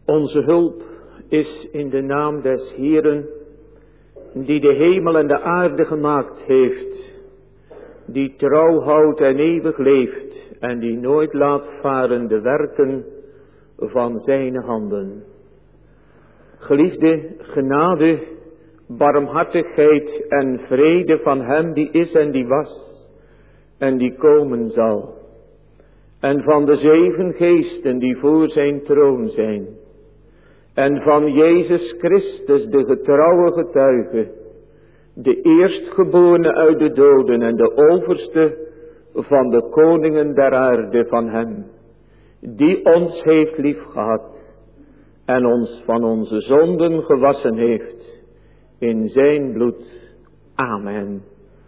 Onze hulp is in de naam des Heeren, die de hemel en de aarde gemaakt heeft, die trouw houdt en eeuwig leeft en die nooit laat varen de werken van zijn handen. Geliefde, genade, barmhartigheid en vrede van hem die is en die was en die komen zal. En van de 7 geesten die voor zijn troon zijn. En van Jezus Christus, de getrouwe getuige, de eerstgeborene uit de doden en de overste van de koningen der aarde, van hem, die ons heeft liefgehad en ons van onze zonden gewassen heeft in zijn bloed. Amen.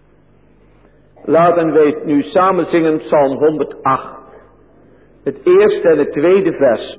Laten wij het nu samen zingen, Psalm 108, het eerste en het tweede vers.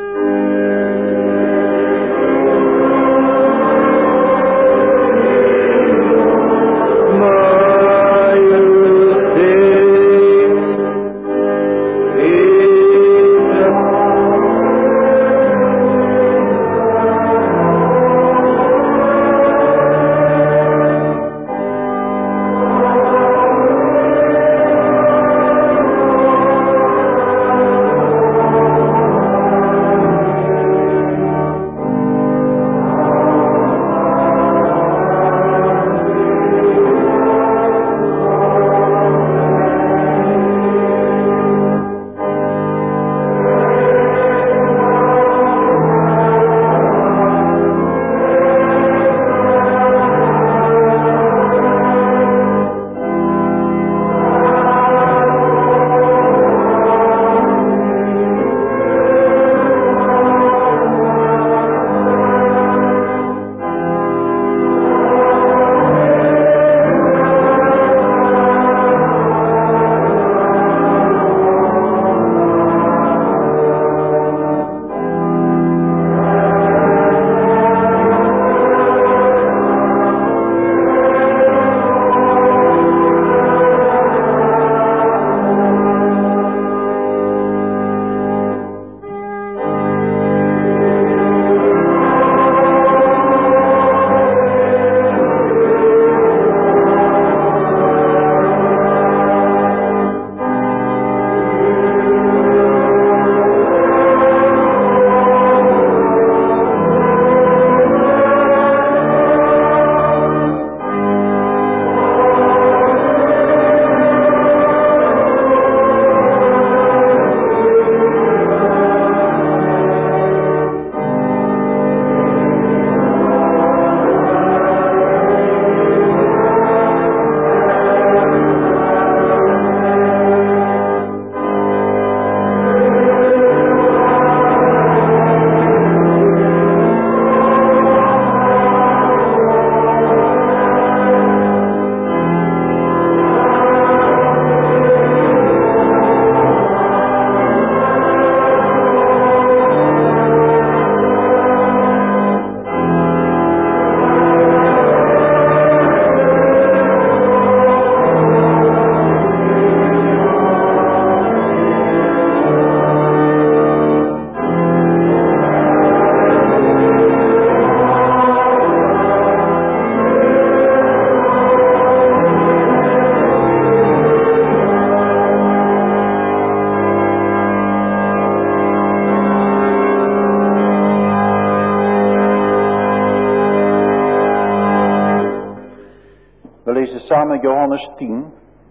Samen Johannes 10.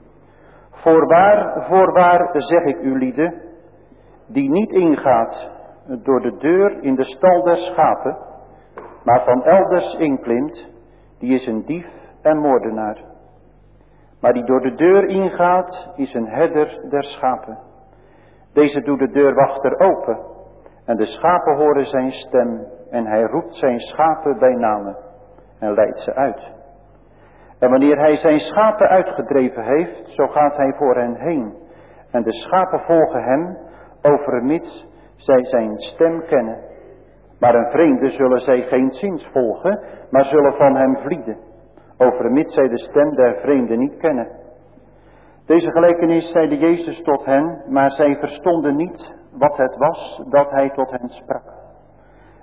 Voorwaar, voorwaar zeg ik u lieden, die niet ingaat door de deur in de stal der schapen, maar van elders inklimt, die is een dief en moordenaar. Maar die door de deur ingaat, is een herder der schapen. Deze doet de deurwachter open, en de schapen horen zijn stem, en hij roept zijn schapen bij name, en leidt ze uit. En wanneer hij zijn schapen uitgedreven heeft, zo gaat hij voor hen heen. En de schapen volgen hem, overmits zij zijn stem kennen. Maar een vreemde zullen zij geenszins volgen, maar zullen van hem vlieden, overmits zij de stem der vreemde niet kennen. Deze gelijkenis zeide Jezus tot hen, maar zij verstonden niet wat het was dat hij tot hen sprak.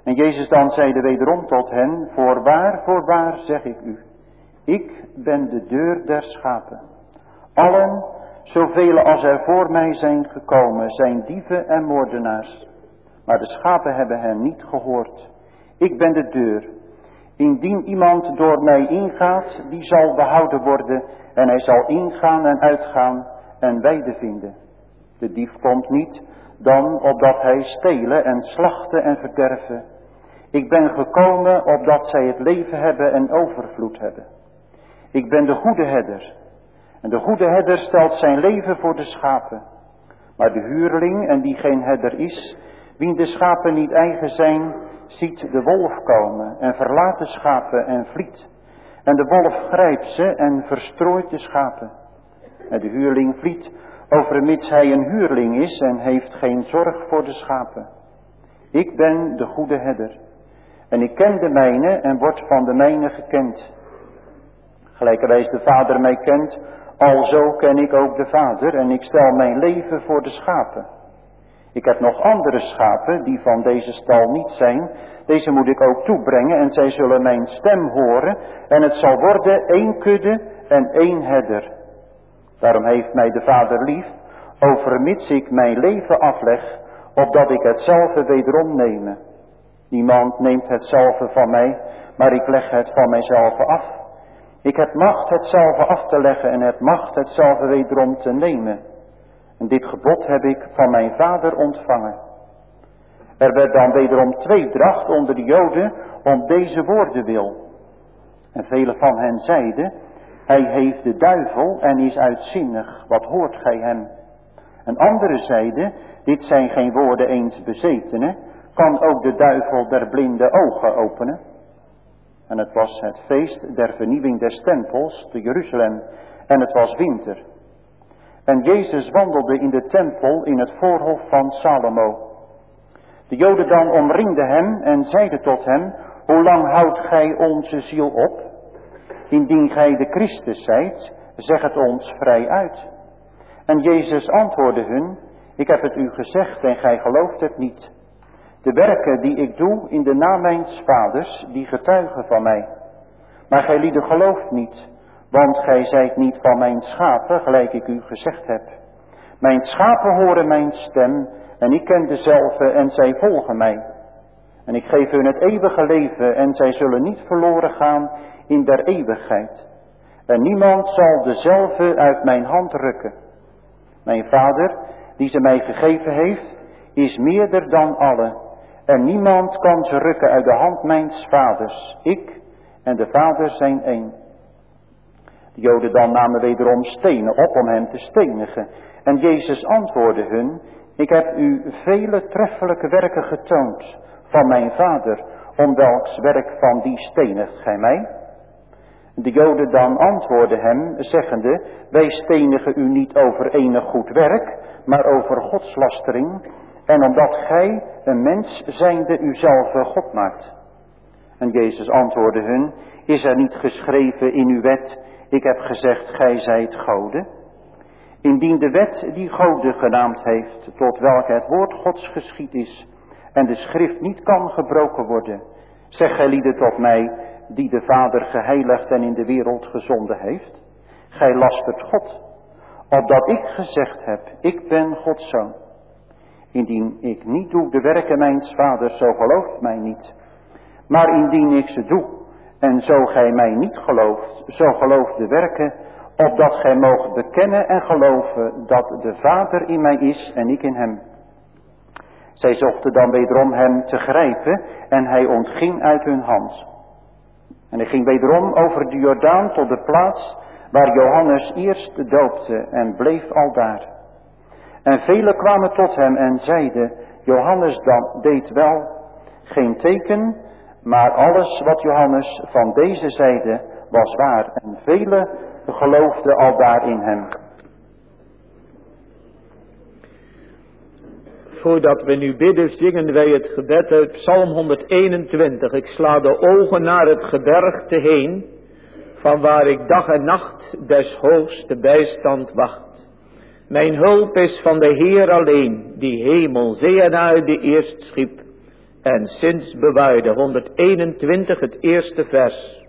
En Jezus dan zeide wederom tot hen, voorwaar zeg ik u, ik ben de deur der schapen. Allen, zoveel als er voor mij zijn gekomen, zijn dieven en moordenaars. Maar de schapen hebben hen niet gehoord. Ik ben de deur. Indien iemand door mij ingaat, die zal behouden worden en hij zal ingaan en uitgaan en weide vinden. De dief komt niet dan opdat hij stelen en slachten en verderven. Ik ben gekomen opdat zij het leven hebben en overvloed hebben. Ik ben de goede herder. En de goede herder stelt zijn leven voor de schapen. Maar de huurling, en die geen herder is, wien de schapen niet eigen zijn, ziet de wolf komen en verlaat de schapen en vliet. En de wolf grijpt ze en verstrooit de schapen. En de huurling vliet, overmits hij een huurling is en heeft geen zorg voor de schapen. Ik ben de goede herder. En ik ken de mijne en word van de mijne gekend. Gelijkerwijs de Vader mij kent, alzo ken ik ook de Vader en ik stel mijn leven voor de schapen. Ik heb nog andere schapen die van deze stal niet zijn. Deze moet ik ook toebrengen en zij zullen mijn stem horen. En het zal worden 1 kudde en 1 herder. Daarom heeft mij de Vader lief, overmits ik mijn leven afleg, opdat ik hetzelfde wederom neme. Niemand neemt hetzelfde van mij, maar ik leg het van mijzelf af. Ik heb macht hetzelfde af te leggen en heb macht hetzelfde wederom te nemen. En dit gebod heb ik van mijn Vader ontvangen. Er werd dan wederom tweedracht onder de Joden om deze woorden wil. En velen van hen zeiden, hij heeft de duivel en is uitzinnig, wat hoort gij hem? En anderen zeiden, dit zijn geen woorden eens bezetenen, kan ook de duivel der blinde ogen openen? En het was het feest der vernieuwing des tempels te Jeruzalem en het was winter. En Jezus wandelde in de tempel in het voorhof van Salomo. De Joden dan omringden hem en zeiden tot hem, hoe lang houdt gij onze ziel op? Indien gij de Christus zijt, zeg het ons vrij uit. En Jezus antwoordde hun, ik heb het u gezegd en gij gelooft het niet. De werken die ik doe in de naam mijns Vaders, die getuigen van mij. Maar gij lieden gelooft niet, want gij zijt niet van mijn schapen, gelijk ik u gezegd heb. Mijn schapen horen mijn stem, en ik ken dezelfde en zij volgen mij. En ik geef hun het eeuwige leven, en zij zullen niet verloren gaan in der eeuwigheid. En niemand zal dezelfde uit mijn hand rukken. Mijn Vader, die ze mij gegeven heeft, is meerder dan allen. En niemand kan ze rukken uit de hand mijns Vaders. Ik en de Vader zijn één. De Joden dan namen wederom stenen op om hem te stenigen. En Jezus antwoordde hun, ik heb u vele treffelijke werken getoond van mijn Vader, om welks werk van die stenigt gij mij? De Joden dan antwoordden hem, zeggende, wij stenigen u niet over enig goed werk, maar over godslastering, en omdat gij, een mens zijnde, uzelf God maakt. En Jezus antwoordde hun, is er niet geschreven in uw wet, ik heb gezegd, gij zijt goden? Indien de wet die goden genaamd heeft, tot welke het woord Gods geschied is, en de schrift niet kan gebroken worden, zeg gij lieden tot mij, die de Vader geheiligd en in de wereld gezonden heeft. Gij lastert God, opdat ik gezegd heb, ik ben Gods zoon. Indien ik niet doe de werken mijns Vaders, zo gelooft mij niet. Maar indien ik ze doe, en zo gij mij niet gelooft, zo gelooft de werken, opdat gij moogt bekennen en geloven dat de Vader in mij is en ik in hem. Zij zochten dan wederom hem te grijpen en hij ontging uit hun hand. En hij ging wederom over de Jordaan tot de plaats waar Johannes eerst doopte en bleef aldaar. En velen kwamen tot hem en zeiden, Johannes dan deed wel geen teken, maar alles wat Johannes van deze zeide was waar. En velen geloofden aldaar in hem. Voordat we nu bidden, zingen wij het gebed uit Psalm 121. Ik sla de ogen naar het gebergte heen, van waar ik dag en nacht des hoogste bijstand wacht. Mijn hulp is van de Heer alleen, die hemel, zee en aarde eerst schiep. en sinds bewaarde. 121, het eerste vers.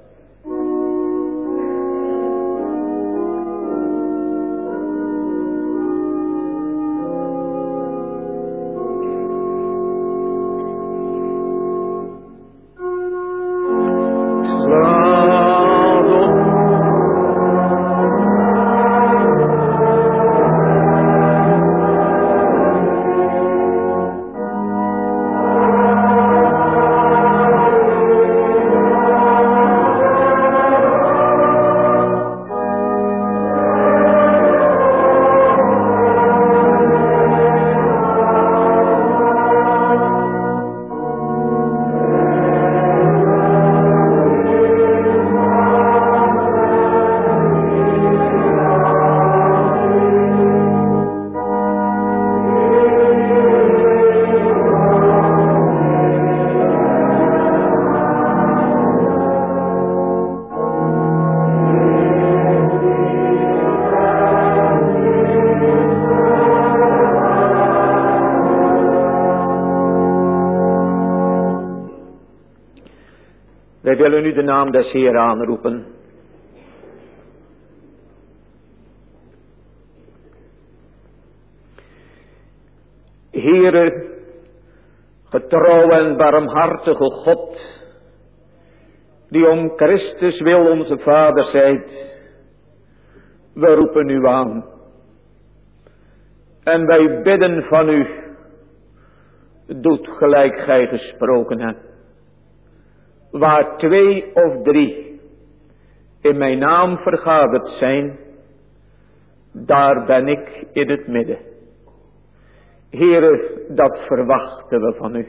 Wij willen u de naam des Heeren aanroepen. Heere, getrouw en barmhartige God, die om Christus wil onze Vader zijt, we roepen u aan. En wij bidden van u, doet gelijk gij gesproken hebt. Waar 2 of 3 in mijn naam vergaderd zijn, daar ben ik in het midden. Heere, dat verwachten we van u.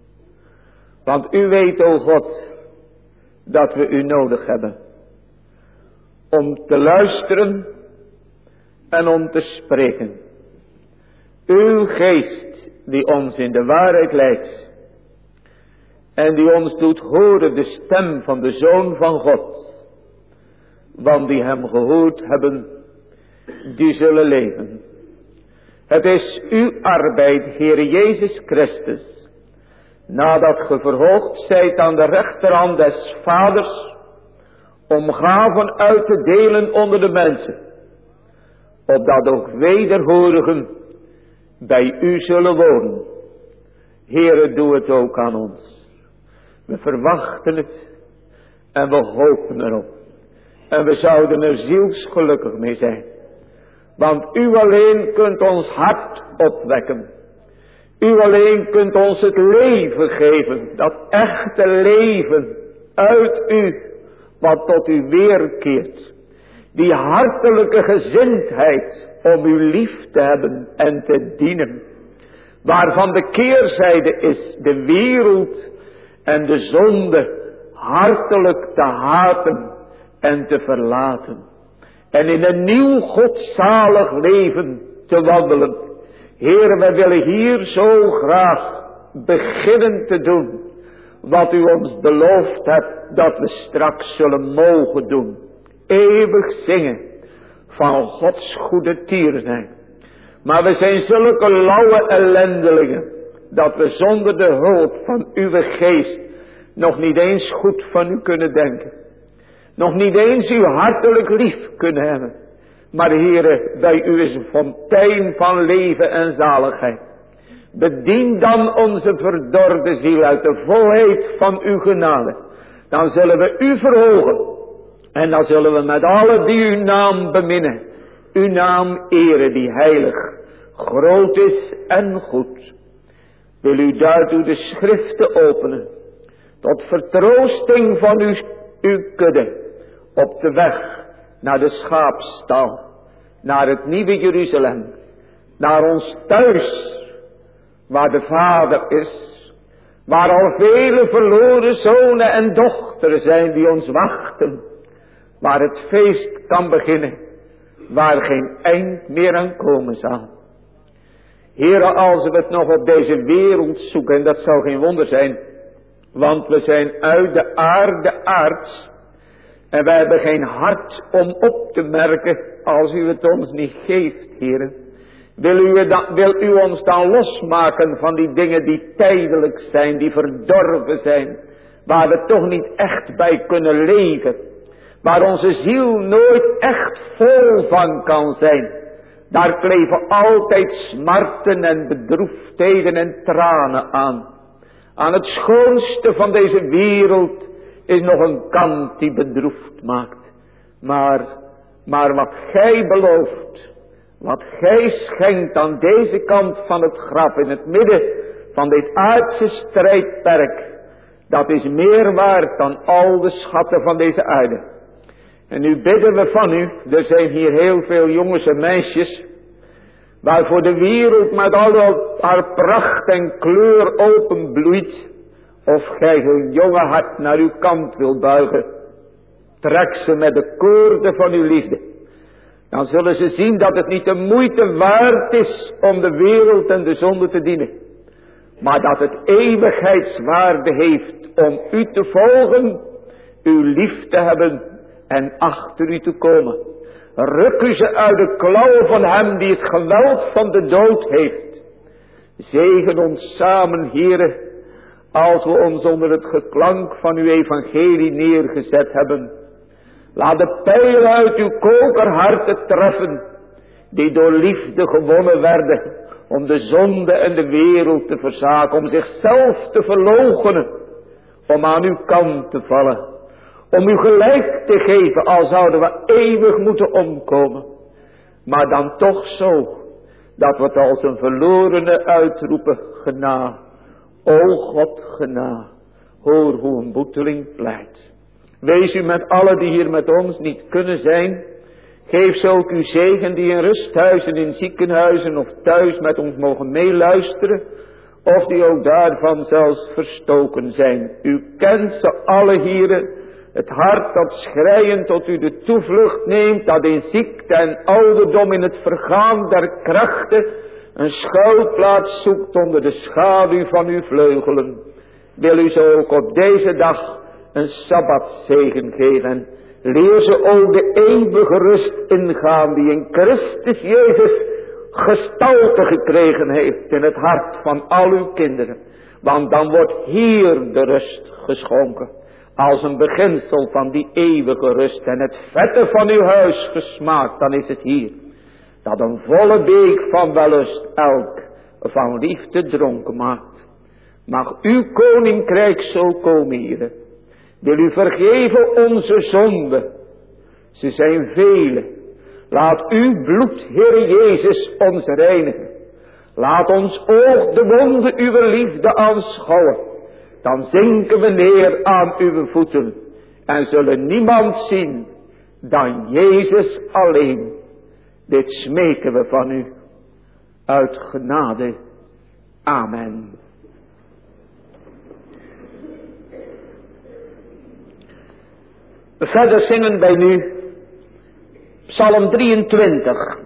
Want u weet, o God, dat we u nodig hebben. Om te luisteren en om te spreken. Uw geest die ons in de waarheid leidt. En die ons doet horen de stem van de Zoon van God. Want die hem gehoord hebben, die zullen leven. Het is uw arbeid, Heere Jezus Christus, nadat ge verhoogd zijt aan de rechterhand des Vaders, om gaven uit te delen onder de mensen, opdat ook wederhorigen bij u zullen wonen. Heere, doe het ook aan ons. We verwachten het en we hopen erop. En we zouden er zielsgelukkig mee zijn. Want u alleen kunt ons hart opwekken. U alleen kunt ons het leven geven. Dat echte leven uit u. Wat tot u weerkeert. Die hartelijke gezindheid om u lief te hebben en te dienen. Waarvan de keerzijde is de wereld en de zonde hartelijk te haten en te verlaten. En in een nieuw godzalig leven te wandelen. Heere, wij willen hier zo graag beginnen te doen. Wat u ons beloofd hebt dat we straks zullen mogen doen. Eeuwig zingen van Gods goede tierenheid. Maar we zijn zulke lauwe ellendelingen. Dat we zonder de hulp van uw geest nog niet eens goed van u kunnen denken. Nog niet eens uw hartelijk lief kunnen hebben. Maar Heere, bij u is een fontein van leven en zaligheid. Bedien dan onze verdorde ziel uit de volheid van uw genade. Dan zullen we u verhogen. En dan zullen we met allen die uw naam beminnen. Uw naam eren die heilig, groot is en goed. Wil u daartoe de schriften openen. Tot vertroosting van uw kudde. Op de weg naar de schaapstal. Naar het nieuwe Jeruzalem. Naar ons thuis. Waar de Vader is. Waar al vele verloren zonen en dochteren zijn die ons wachten. Waar het feest kan beginnen. Waar geen eind meer aan komen zal. Heere, als we het nog op deze wereld zoeken. En dat zou geen wonder zijn. Want we zijn uit de aarde aards. En wij hebben geen hart om op te merken als u het ons niet geeft, Heere. Wil u ons dan losmaken van die dingen die tijdelijk zijn, die verdorven zijn, waar we toch niet echt bij kunnen leven, waar onze ziel nooit echt vol van kan zijn. Daar kleven altijd smarten en bedroefdheden en tranen aan. Aan het schoonste van deze wereld is nog een kant die bedroefd maakt. Maar wat gij belooft, wat gij schenkt aan deze kant van het graf, in het midden van dit aardse strijdperk, dat is meer waard dan al de schatten van deze aarde. En nu bidden we van u, er zijn hier heel veel jongens en meisjes, waarvoor de wereld met al haar pracht en kleur openbloeit, of gij hun jonge hart naar uw kant wil buigen. Trek ze met de koorden van uw liefde. Dan zullen ze zien dat het niet de moeite waard is om de wereld en de zonde te dienen, maar dat het eeuwigheidswaarde heeft om u te volgen, u lief te hebben en achter u te komen. Ruk u ze uit de klauwen van hem die het geweld van de dood heeft. Zegen ons samen, Heere, als we ons onder het geklank van uw evangelie neergezet hebben. Laat de pijlen uit uw kokerharten treffen, die door liefde gewonnen werden, om de zonde en de wereld te verzaken, om zichzelf te verloochenen, om aan uw kant te vallen, om u gelijk te geven, al zouden we eeuwig moeten omkomen, maar dan toch zo, dat we het als een verlorene uitroepen, gena, o God, gena, hoor hoe een boeteling pleit. Wees u met allen die hier met ons niet kunnen zijn. Geef ze ook uw zegen die in rusthuizen, in ziekenhuizen of thuis met ons mogen meeluisteren. Of die ook daarvan zelfs verstoken zijn. U kent ze alle, Heere. Het hart dat schreiend tot u de toevlucht neemt. Dat in ziekte en ouderdom in het vergaan der krachten een schuilplaats zoekt onder de schaduw van uw vleugelen. Wil u zo ook op deze dag een sabbatzegen geven. Leer ze ook de eeuwige rust ingaan die in Christus Jezus gestalte gekregen heeft in het hart van al uw kinderen. Want dan wordt hier de rust geschonken. Als een beginsel van die eeuwige rust en het vette van uw huis gesmaakt, dan is het hier. Dat een volle beek van wellust elk van liefde dronken maakt. Mag uw koninkrijk zo komen, Heere. Wil u vergeven onze zonden. Ze zijn vele. Laat uw bloed, Heer Jezus, ons reinigen. Laat ons oog de wonde uw liefde aanschouwen. Dan zinken we neer aan uw voeten. En zullen niemand zien dan Jezus alleen. Dit smeken we van u. Uit genade. Amen. Verder zingen wij nu Psalm 23.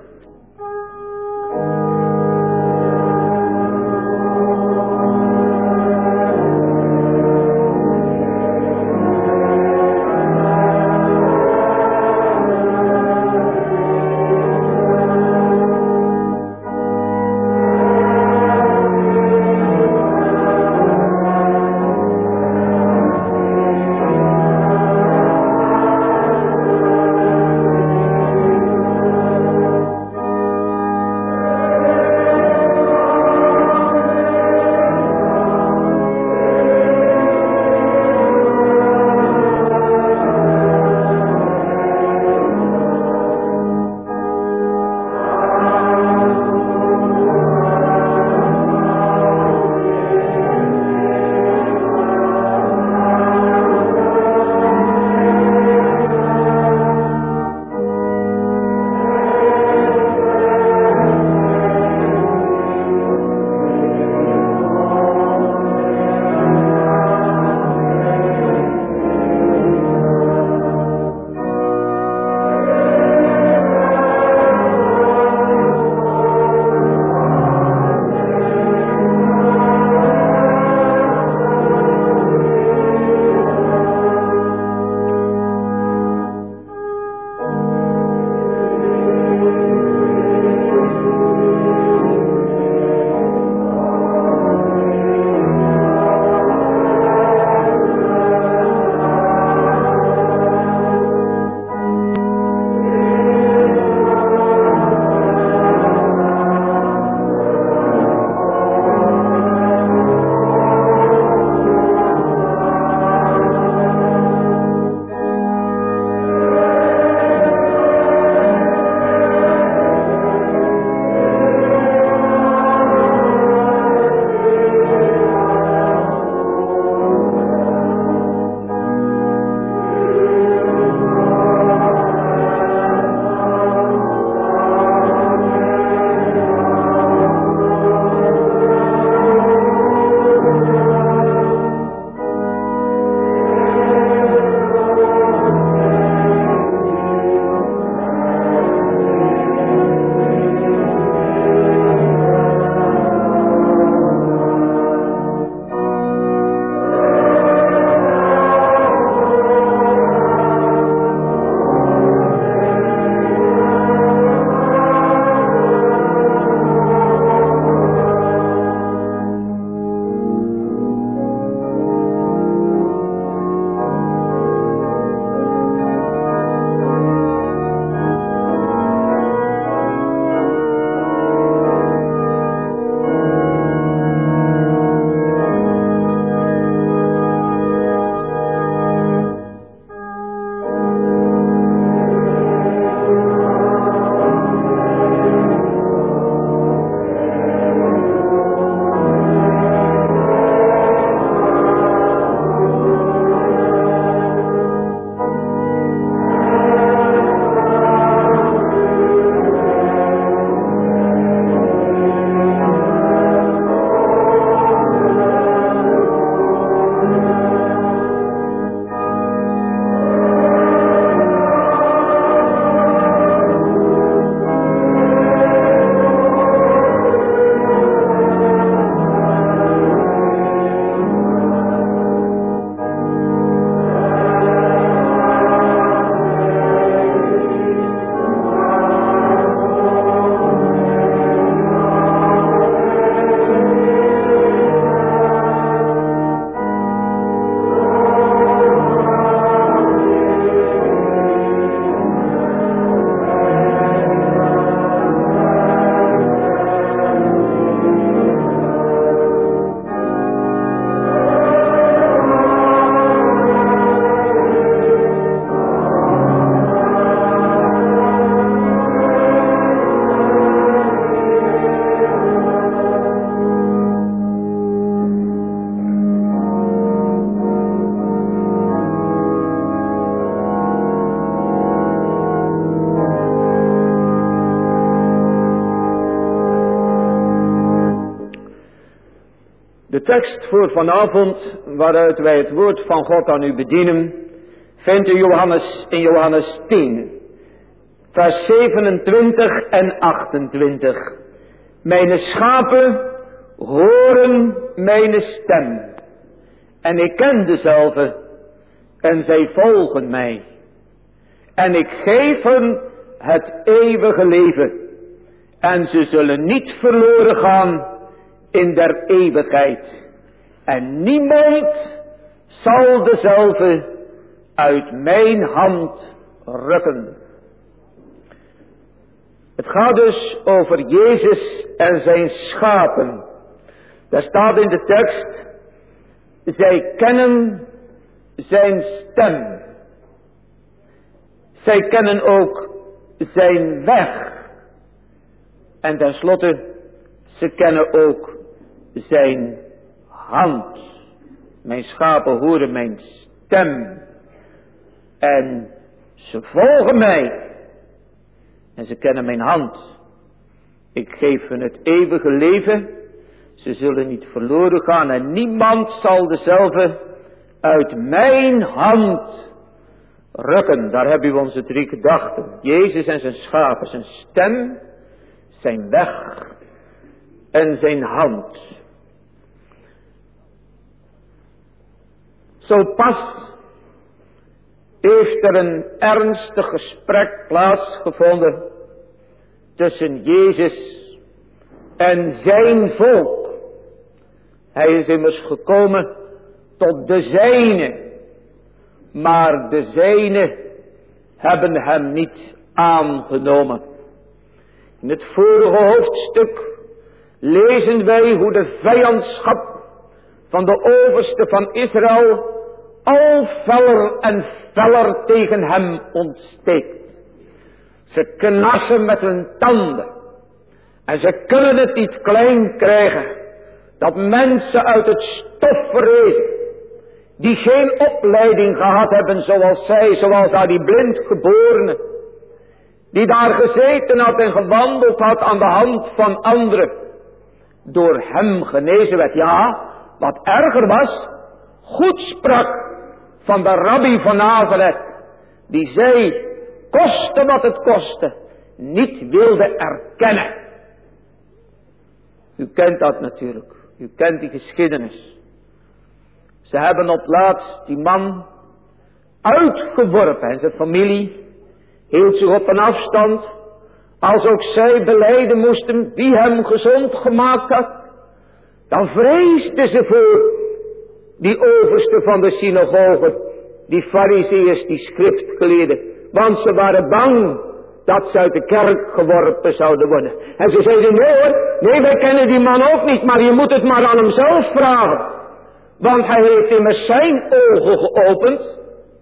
tekst voor vanavond, waaruit wij het woord van God aan u bedienen, vindt u in Johannes 10, vers 27 en 28. Mijn schapen horen mijn stem, en ik ken dezelfde, en zij volgen mij. En ik geef hen het eeuwige leven, en ze zullen niet verloren gaan in der eeuwigheid. En niemand zal dezelfde uit mijn hand rukken. Het gaat dus over Jezus en zijn schapen. Daar staat in de tekst, zij kennen zijn stem. Zij kennen ook zijn weg. En tenslotte, ze kennen ook zijn hand. Mijn schapen horen mijn stem. En ze volgen mij. En ze kennen mijn hand. Ik geef hen het eeuwige leven. Ze zullen niet verloren gaan. En niemand zal dezelfde uit mijn hand rukken. Daar hebben we onze 3 gedachten. Jezus en zijn schapen. Zijn stem, zijn weg en zijn hand. Zo pas heeft er een ernstig gesprek plaatsgevonden tussen Jezus en zijn volk. Hij is immers gekomen tot de zijnen, maar de zijnen hebben hem niet aangenomen. In het vorige hoofdstuk lezen wij hoe de vijandschap van de overste van Israël al feller en feller tegen hem ontsteekt. Ze knarsen met hun tanden. En ze kunnen het niet klein krijgen dat mensen uit het stof verrezen, die geen opleiding gehad hebben zoals zij, zoals daar die blindgeborene, die daar gezeten had en gewandeld had aan de hand van anderen, door hem genezen werd. Ja, wat erger was, goed sprak van de rabbi van Nazareth, die zij, koste wat het kostte, niet wilde erkennen. U kent dat natuurlijk, u kent die geschiedenis. Ze hebben op laatst die man uitgeworpen en zijn familie hield zich op een afstand, als ook zij belijden moesten wie hem gezond gemaakt had. Dan vreesden ze voor die overste van de synagoge, die farizeeërs, die schriftgeleerden, want ze waren bang dat ze uit de kerk geworpen zouden worden. En ze zeiden, nee hoor, nee, wij kennen die man ook niet, maar je moet het maar aan hem zelf vragen. Want hij heeft immers zijn ogen geopend.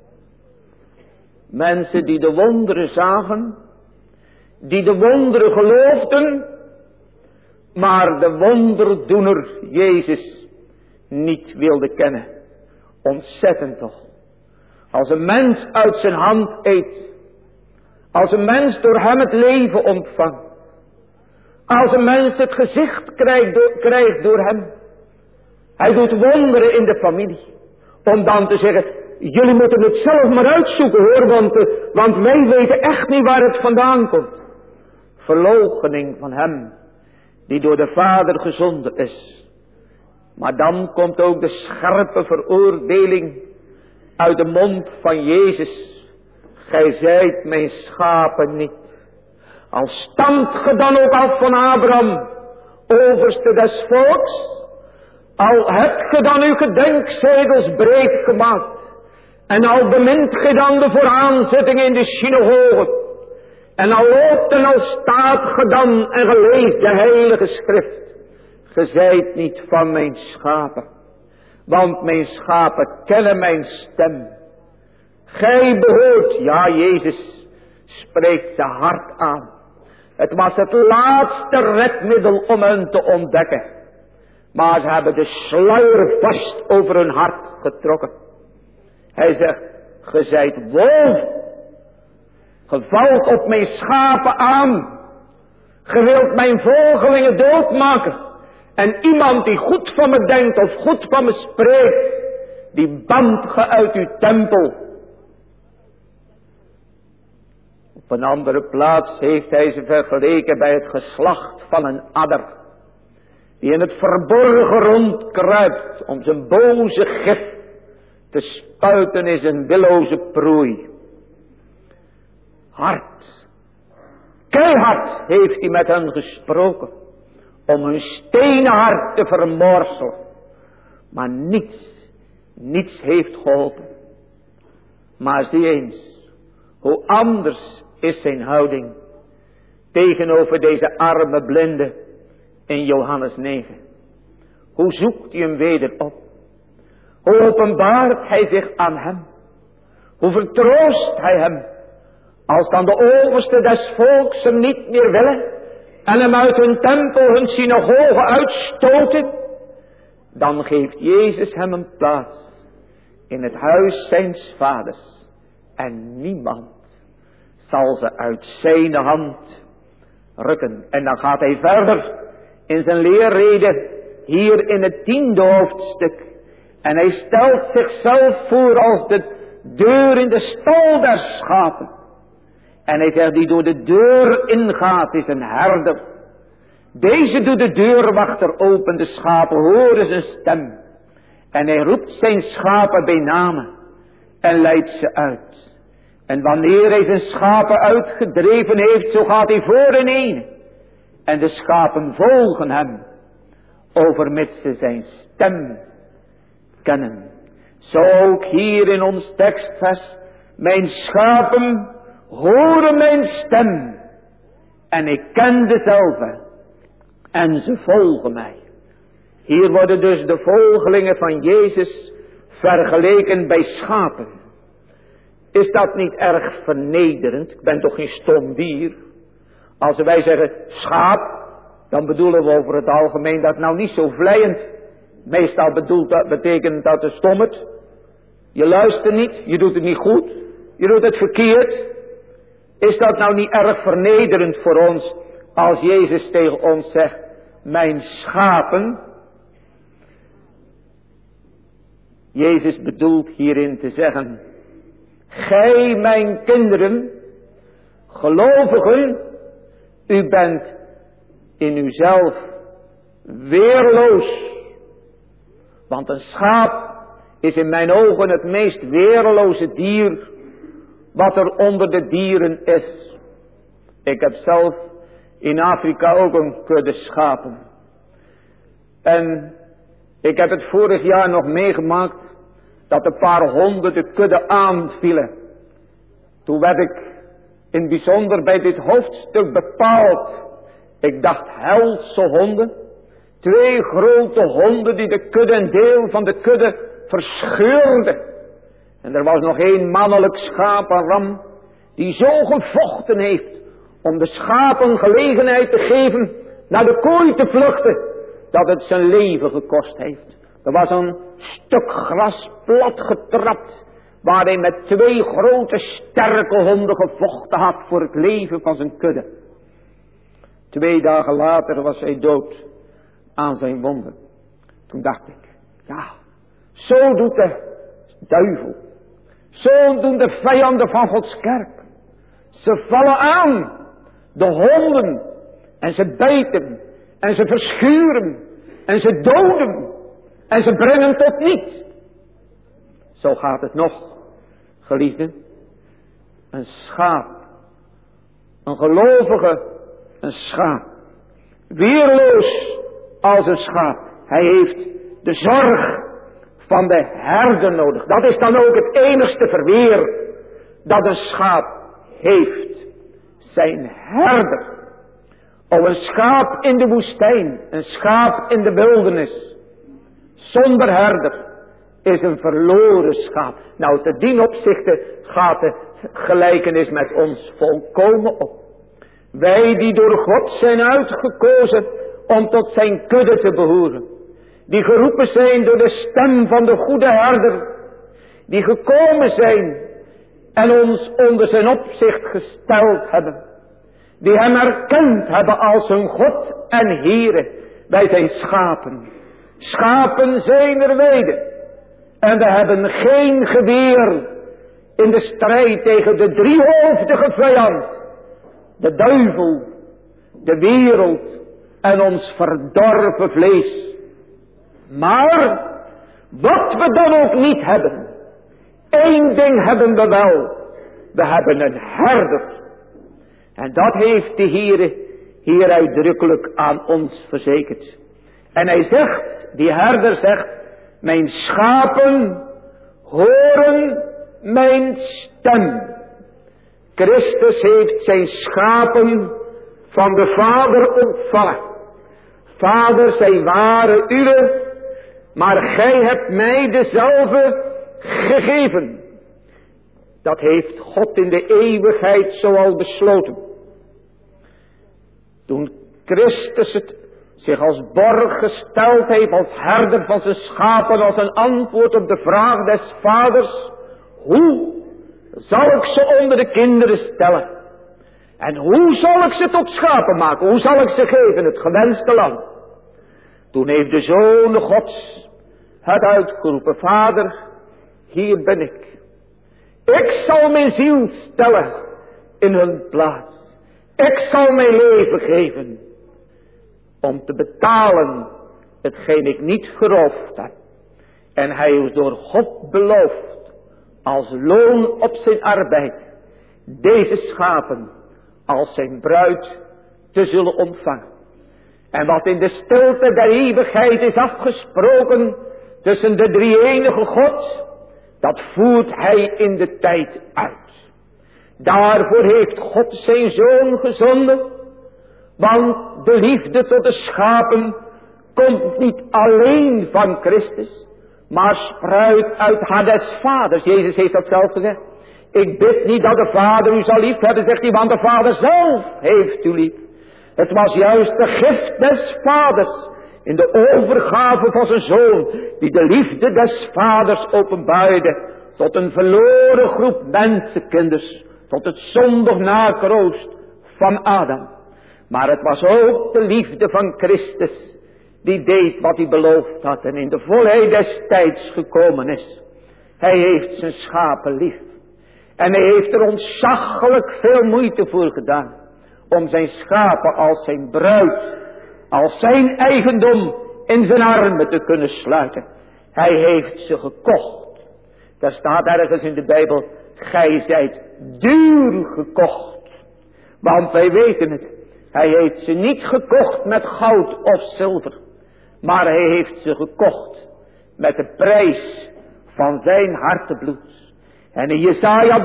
Mensen die de wonderen zagen, die de wonderen geloofden, maar de wonderdoener Jezus niet wilde kennen. Ontzettend toch. Als een mens uit zijn hand eet, als een mens door hem het leven ontvangt, als een mens het gezicht krijgt door hem, hij doet wonderen in de familie, om dan te zeggen, jullie moeten het zelf maar uitzoeken hoor, want wij weten echt niet waar het vandaan komt. Verloochening van hem, die door de Vader gezonden is. Maar dan komt ook de scherpe veroordeling uit de mond van Jezus. Gij zijt mijn schapen niet. Al stamt ge dan ook af van Abraham, overste des volks, al hebt ge dan uw gedenkzegels breed gemaakt, en al bemint ge dan de vooraanzetting in de synagoge, en al loopt en al staat ge dan en geleest de heilige schrift, ge zijt niet van mijn schapen, want mijn schapen kennen mijn stem. Gij behoort, ja Jezus spreekt ze hard aan. Het was het laatste redmiddel om hen te ontdekken. Maar ze hebben de sluier vast over hun hart getrokken. Hij zegt, ge zijt wolf. Ge valt op mijn schapen aan. Ge wilt mijn volgelingen doodmaken. En iemand die goed van me denkt of goed van me spreekt, die bant ge uit uw tempel. Op een andere plaats heeft hij ze vergeleken bij het geslacht van een adder, die in het verborgen rondkruipt om zijn boze gif te spuiten in zijn willoze prooi. Hard, keihard heeft hij met hen gesproken, om hun stenen hart te vermorselen. Maar niets heeft geholpen. Maar zie eens, hoe anders is zijn houding tegenover deze arme blinde in Johannes 9. Hoe zoekt hij hem weder op? Hoe openbaart hij zich aan hem? Hoe vertroost hij hem? Als dan de oversten des volks hem niet meer willen en hem uit hun tempel, hun synagoge uitstoten, dan geeft Jezus hem een plaats in het huis zijns vaders. En niemand zal ze uit zijn hand rukken. En dan gaat hij verder in zijn leerrede hier in het 10e hoofdstuk. En hij stelt zichzelf voor als de deur in de stal der schapen. En hij zegt, die door de deur ingaat is een herder. Deze doet de deurwachter open, de schapen horen zijn stem. En hij roept zijn schapen bij namen en leidt ze uit. En wanneer hij zijn schapen uitgedreven heeft, zo gaat hij voor en een. En de schapen volgen hem, overmits ze zijn stem kennen. Zo ook hier in ons tekstvers, mijn schapen horen mijn stem. En ik ken dezelfde. En ze volgen mij. Hier worden dus de volgelingen van Jezus vergeleken bij schapen. Is dat niet erg vernederend? Ik ben toch geen stom dier? Als wij zeggen schaap, dan bedoelen we over het algemeen dat nou niet zo vleiend. Meestal betekent dat de stommerd. Je luistert niet, je doet het niet goed, je doet het verkeerd. Is dat nou niet erg vernederend voor ons als Jezus tegen ons zegt, mijn schapen? Jezus bedoelt hierin te zeggen, gij mijn kinderen, gelovigen, u bent in uzelf weerloos. Want een schaap is in mijn ogen het meest weerloze dier wat er onder de dieren is. Ik heb zelf in Afrika ook een kudde schapen. En ik heb het vorig jaar nog meegemaakt dat een paar honden de kudde aanvielen. Toen werd ik in het bijzonder bij dit hoofdstuk bepaald. Ik dacht helse honden. 2 grote honden die de kudde, een deel van de kudde verscheurden. En er was nog 1 mannelijk schapenram die zo gevochten heeft om de schapen gelegenheid te geven naar de kooi te vluchten, dat het zijn leven gekost heeft. Er was een stuk gras plat getrapt, waar hij met 2 grote sterke honden gevochten had voor het leven van zijn kudde. 2 dagen later was hij dood aan zijn wonden. Toen dacht ik, ja, zo doet de duivel. Zo doen de vijanden van Gods kerk. Ze vallen aan, de honden, en ze bijten, en ze verschuren, en ze doden, en ze brengen tot niets. Zo gaat het nog, geliefden. Een schaap, een gelovige, een schaap, weerloos als een schaap. Hij heeft de zorg van de herder nodig. Dat is dan ook het enigste verweer dat een schaap heeft. Zijn herder. Oh, een schaap in de woestijn, een schaap in de wildernis, zonder herder, is een verloren schaap. Nou, te dien opzichte gaat de gelijkenis met ons volkomen op. Wij die door God zijn uitgekozen om tot zijn kudde te behoren, die geroepen zijn door de stem van de goede herder, die gekomen zijn en ons onder zijn opzicht gesteld hebben, die hem erkend hebben als hun God en Heere, Wij zijn schapen. Schapen zijn er weide. En we hebben geen geweer in de strijd tegen de driehoofdige vijand. De duivel, de wereld en ons verdorven vlees. Maar wat we dan ook niet hebben. Eén ding hebben we wel. We hebben een herder. En dat heeft de Heere hier uitdrukkelijk aan ons verzekerd. En hij zegt, die herder zegt, mijn schapen horen mijn stem. Christus heeft zijn schapen van de Vader ontvangen. Vader, zij waren uwe, maar gij hebt mij dezelfde gegeven. Dat heeft God in de eeuwigheid zoal besloten. Toen Christus het zich als borg gesteld heeft, als herder van zijn schapen, als een antwoord op de vraag des vaders, hoe zal ik ze onder de kinderen stellen? En hoe zal ik ze tot schapen maken? Hoe zal ik ze geven, het gewenste land? Toen heeft de Zoon Gods het uitgeroepen, Vader, hier ben ik. Ik zal mijn ziel stellen in hun plaats. Ik zal mijn leven geven om te betalen hetgeen ik niet geroofd heb. En hij is door God beloofd als loon op zijn arbeid deze schapen als zijn bruid te zullen ontvangen. En wat in de stilte der eeuwigheid is afgesproken tussen de drie-enige God, dat voert hij in de tijd uit. Daarvoor heeft God zijn Zoon gezonden, want de liefde tot de schapen komt niet alleen van Christus, maar spruit uit haar des Vaders. Jezus heeft dat zelf gezegd. Ik bid niet dat de Vader u zal lief hebben, zegt hij, want de Vader zelf heeft u lief. Het was juist de gift des Vaders in de overgave van zijn Zoon, die de liefde des Vaders openbaarde tot een verloren groep mensenkinders, tot het zondig nakroost van Adam. Maar het was ook de liefde van Christus die deed wat hij beloofd had en in de volheid des tijds gekomen is. Hij heeft zijn schapen lief. En hij heeft er ontzaglijk veel moeite voor gedaan om zijn schapen als zijn bruid, als zijn eigendom in zijn armen te kunnen sluiten. Hij heeft ze gekocht. Daar staat ergens in de Bijbel, gij zijt duur gekocht. Want wij weten het, hij heeft ze niet gekocht met goud of zilver, maar hij heeft ze gekocht met de prijs van zijn hartebloed. En in Jesaja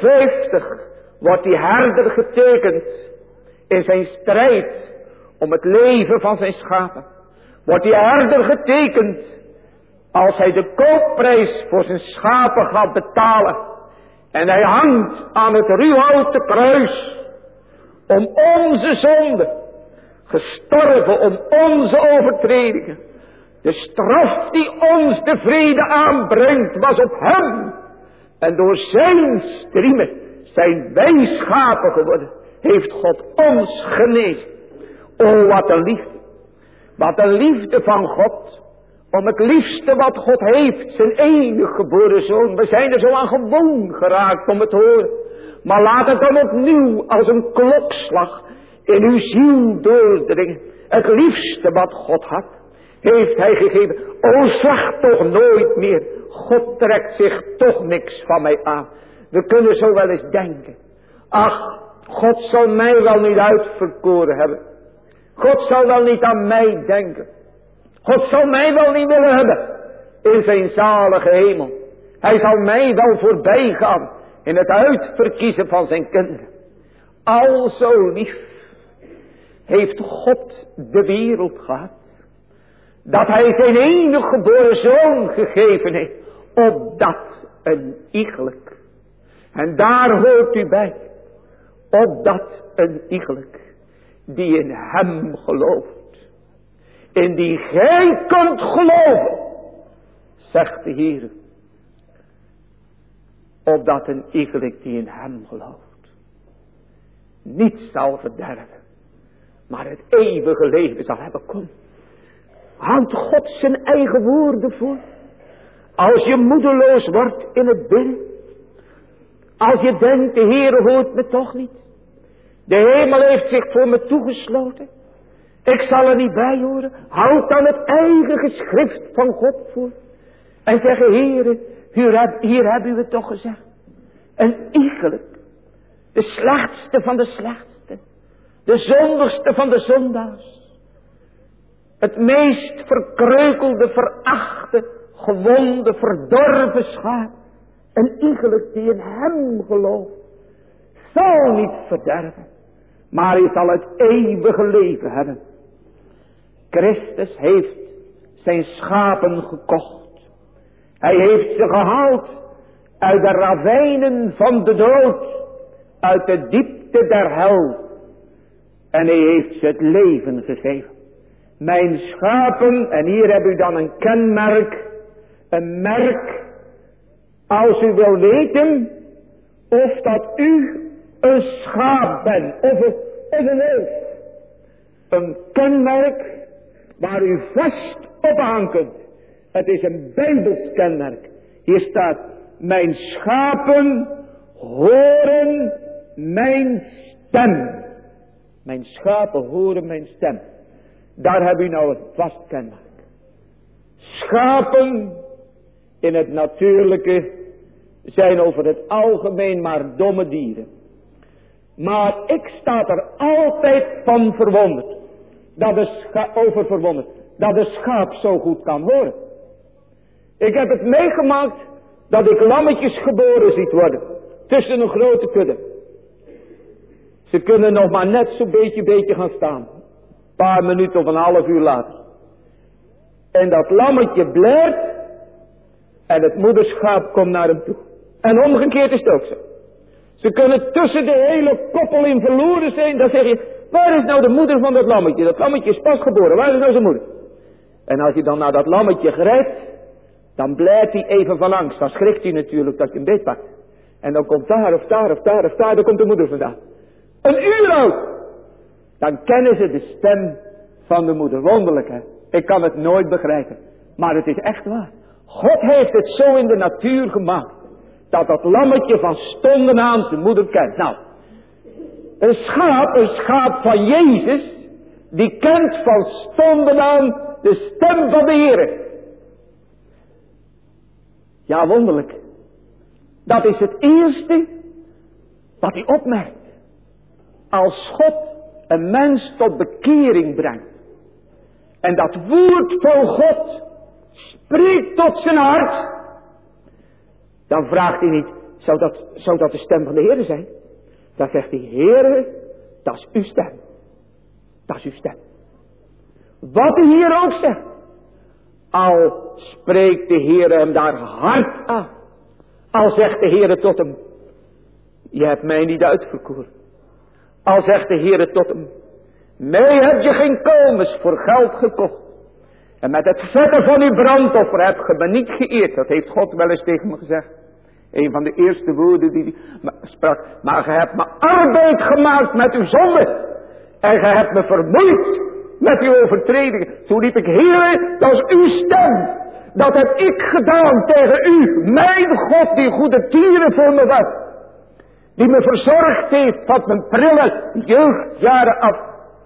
53 wordt die herder getekend in zijn strijd om het leven van zijn schapen. Wordt die herder getekend als hij de koopprijs voor zijn schapen gaat betalen. En hij hangt aan het ruwhouten kruis om onze zonde, gestorven om onze overtredingen. De straf die ons de vrede aanbrengt was op hem. En door zijn striemen zijn wij schapen geworden. Heeft God ons genezen. O, wat een liefde. Wat een liefde van God. Om het liefste wat God heeft, zijn enige geboren Zoon. We zijn er zo aan gewoon geraakt om het te horen. Maar laat het dan opnieuw als een klokslag in uw ziel doordringen. Het liefste wat God had, heeft hij gegeven. O, zag toch nooit meer. God trekt zich toch niks van mij aan. We kunnen zo wel eens denken. Ach, God zal mij wel niet uitverkoren hebben. God zal wel niet aan mij denken. God zal mij wel niet willen hebben in zijn zalige hemel. Hij zal mij wel voorbij gaan in het uitverkiezen van zijn kinderen. Al zo lief heeft God de wereld gehad, dat hij zijn enige geboren Zoon gegeven heeft, opdat een iegelijk. En daar hoort u bij, opdat een iegelijk die in hem gelooft, in die gij kunt geloven, zegt de Heer, opdat een iegelijk die in hem gelooft niet zal verderven, maar het eeuwige leven zal hebben. Kom, Houdt God zijn eigen woorden voor? Als je moedeloos wordt in het bidden. Als je denkt, de Heere hoort me toch niet. De hemel heeft zich voor me toegesloten. Ik zal er niet bij horen. Houd dan het eigen geschrift van God voor. En zeg, Heere, hier heb u het toch gezegd. Een iegelijk. De slechtste van de slechtste. De zondigste van de zondaars. Het meest verkreukelde, verachte, gewonde, verdorven schaap. Een iegelijk die in hem gelooft. Zal niet verderven. Maar hij zal het eeuwige leven hebben. Christus heeft zijn schapen gekocht. Hij heeft ze gehaald uit de ravijnen van de dood. Uit de diepte der hel. En hij heeft ze het leven gegeven. Mijn schapen, en hier heb u dan een kenmerk. Een merk. Als u wil weten of dat u een schaap bent. Of een wolf. Een kenmerk waar u vast op aan kunt. Het is een Bijbels kenmerk. Hier staat, mijn schapen horen mijn stem. Mijn schapen horen mijn stem. Daar heb u nou een vast kenmerk. Schapen in het natuurlijke zijn over het algemeen maar domme dieren. Maar ik sta er altijd van verwonderd. Over verwonderd. Dat de schaap zo goed kan horen. Ik heb het meegemaakt dat ik lammetjes geboren ziet worden. Tussen een grote kudde. Ze kunnen nog maar net zo'n beetje gaan staan. Een paar minuten of een half uur later. En dat lammetje blaert. En het moederschaap komt naar hem toe. En omgekeerd is het ook zo. Ze kunnen tussen de hele koppel in verloren zijn. Dan zeg je, waar is nou de moeder van dat lammetje? Dat lammetje is pas geboren. Waar is nou zijn moeder? En als je dan naar dat lammetje grijpt, dan blijft hij even van angst. Dan schrikt hij natuurlijk dat je hem beetpakt. En dan komt daar of daar of daar of daar, dan komt de moeder vandaan. Een uur oud. Dan kennen ze de stem van de moeder. Wonderlijk, hè? Ik kan het nooit begrijpen. Maar het is echt waar. God heeft het zo in de natuur gemaakt. Dat lammetje van stonden aan zijn moeder kent. Nou, een schaap van Jezus, die kent van stonden aan de stem van de Heer. Ja, wonderlijk. Dat is het eerste wat hij opmerkt. Als God een mens tot bekering brengt. En dat woord van God spreekt tot zijn hart. Dan vraagt hij niet, zou dat de stem van de Heer zijn? Dan zegt hij, Heer, dat is uw stem. Dat is uw stem. Wat de Heer ook zegt. Al spreekt de Heer hem daar hard aan. Al zegt de Heer tot hem, je hebt mij niet uitverkoren. Al zegt de Heer tot hem, mij heb je geen komens voor geld gekocht. En met het vette van uw brandoffer heb je me niet geëerd. Dat heeft God wel eens tegen me gezegd. Een van de eerste woorden die hij sprak. Maar je hebt me arbeid gemaakt met uw zonde. En je hebt me vermoeid met uw overtredingen. Toen riep ik, Heer, dat is uw stem. Dat heb ik gedaan tegen u. Mijn God die goede tieren voor me was. Die me verzorgd heeft van mijn prille jeugdjaren af.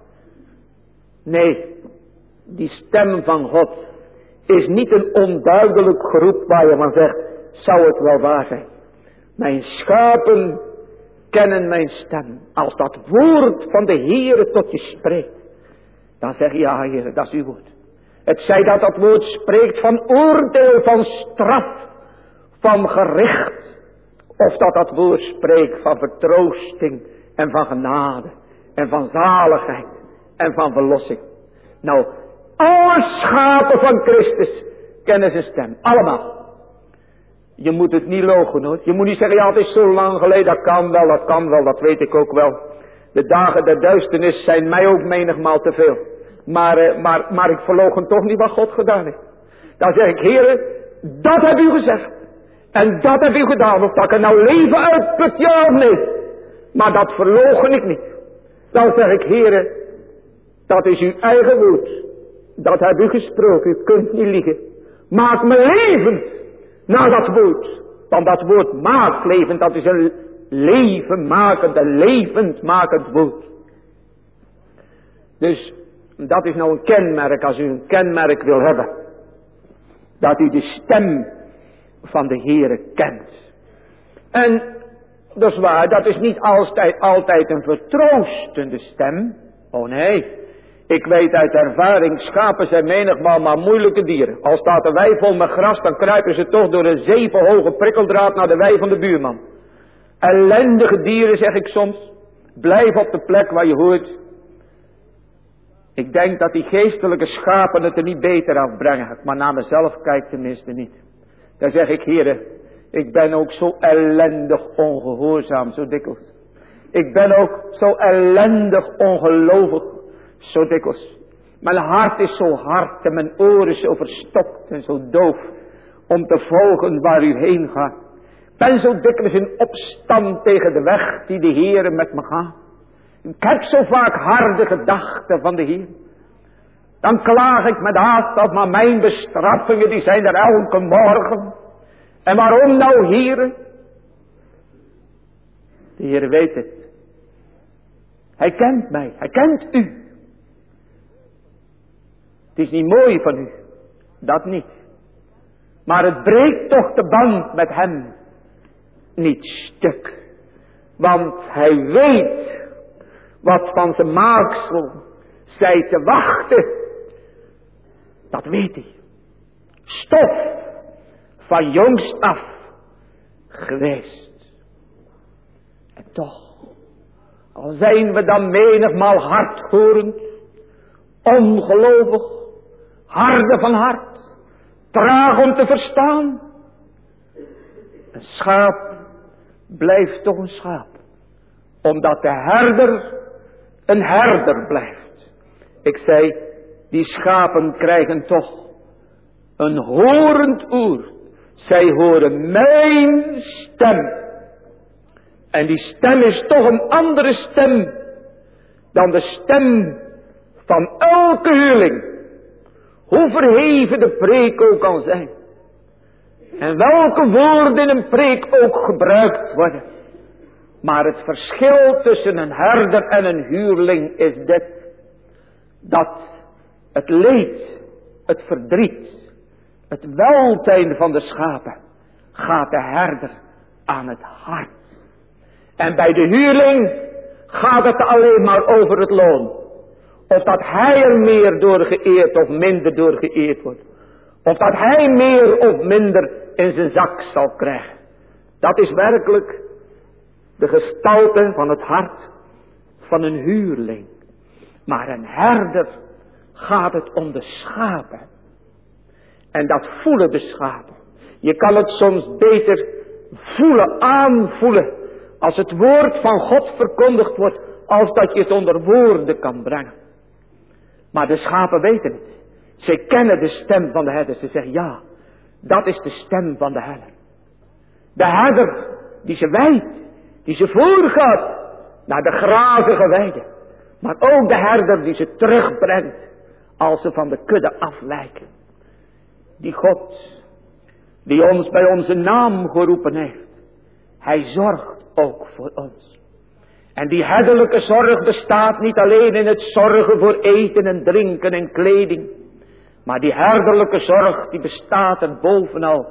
Nee, die stem van God is niet een onduidelijk geroep waar je van zegt, zou het wel waar zijn. Mijn schapen kennen mijn stem. Als dat woord van de Heere tot je spreekt, dan zeg je, ja Heere, dat is uw woord. Het zij dat woord spreekt van oordeel, van straf, van gericht. Of dat woord spreekt van vertroosting en van genade en van zaligheid en van verlossing. Nou, alle schapen van Christus kennen zijn stem. Allemaal. Je moet het niet logen hoor. Je moet niet zeggen, ja het is zo lang geleden, dat kan wel, dat weet ik ook wel. De dagen der duisternis zijn mij ook menigmaal te veel. Maar ik verloochen toch niet wat God gedaan heeft. Dan zeg ik, Heere, dat heb u gezegd. En dat heb u gedaan. Of dat ik er nou leven uitput, ja of nee. Maar dat verloochen ik niet. Dan zeg ik, Heere, dat is uw eigen woord. Dat heb u gesproken, u kunt niet liegen. Maak me levend naar dat woord. Want dat woord maakt levend, dat is een levendmakend woord. Dus dat is nou een kenmerk, als u een kenmerk wil hebben. Dat u de stem van de Heere kent. En dat is waar, dat is niet altijd een vertroostende stem. Oh nee, ik weet uit ervaring, schapen zijn menigmaal maar moeilijke dieren. Al staat de wei vol met gras, dan kruipen ze toch door een 7 hoge prikkeldraad naar de wei van de buurman. Ellendige dieren, zeg ik soms. Blijf op de plek waar je hoort. Ik denk dat die geestelijke schapen het er niet beter afbrengen. Maar naar mezelf kijk tenminste niet. Dan zeg ik, Heere, ik ben ook zo ellendig ongehoorzaam, zo dikwijls. Ik ben ook zo ellendig ongelovig, zo dikwijls. Mijn hart is zo hard en mijn oren zo verstopt en zo doof om te volgen waar u heen gaat. Ik ben zo dikwijls in opstand tegen de weg die de Heere met me gaat. Ik heb zo vaak harde gedachten van de Heer. Dan klaag ik met haast af, maar mijn bestraffingen die zijn er elke morgen. En waarom nou, Heere? De Heer weet het. Hij kent mij, hij kent u. Het is niet mooi van u, dat niet. Maar het breekt toch de band met hem niet stuk. Want hij weet wat van zijn maaksel zij te wachten. Dat weet hij. Stof van jongs af geweest. En toch, al zijn we dan menigmaal hardhorend, ongelovig, harde van hart, traag om te verstaan. Een schaap blijft toch een schaap, omdat de herder een herder blijft. Ik zei, die schapen krijgen toch een horend oor. Zij horen mijn stem. En die stem is toch een andere stem dan de stem van elke huurling. Hoe verheven de preek ook kan zijn. En welke woorden in een preek ook gebruikt worden. Maar het verschil tussen een herder en een huurling is dit. Dat het leed, het verdriet, het welzijn van de schapen gaat de herder aan het hart. En bij de huurling gaat het alleen maar over het loon. Of dat hij er meer door geëerd of minder door geëerd wordt. Of dat hij meer of minder in zijn zak zal krijgen. Dat is werkelijk de gestalte van het hart van een huurling. Maar een herder gaat het om de schapen. En dat voelen de schapen. Je kan het soms beter voelen, aanvoelen, als het woord van God verkondigd wordt, als dat je het onder woorden kan brengen. Maar de schapen weten het. Ze kennen de stem van de herder. Ze zeggen, ja, dat is de stem van de herder. De herder die ze wijdt, die ze voorgaat naar de grazige weide. Maar ook de herder die ze terugbrengt als ze van de kudde afwijken. Die God, die ons bij onze naam geroepen heeft. Hij zorgt ook voor ons. En die herderlijke zorg bestaat niet alleen in het zorgen voor eten en drinken en kleding. Maar die herderlijke zorg die bestaat er bovenal.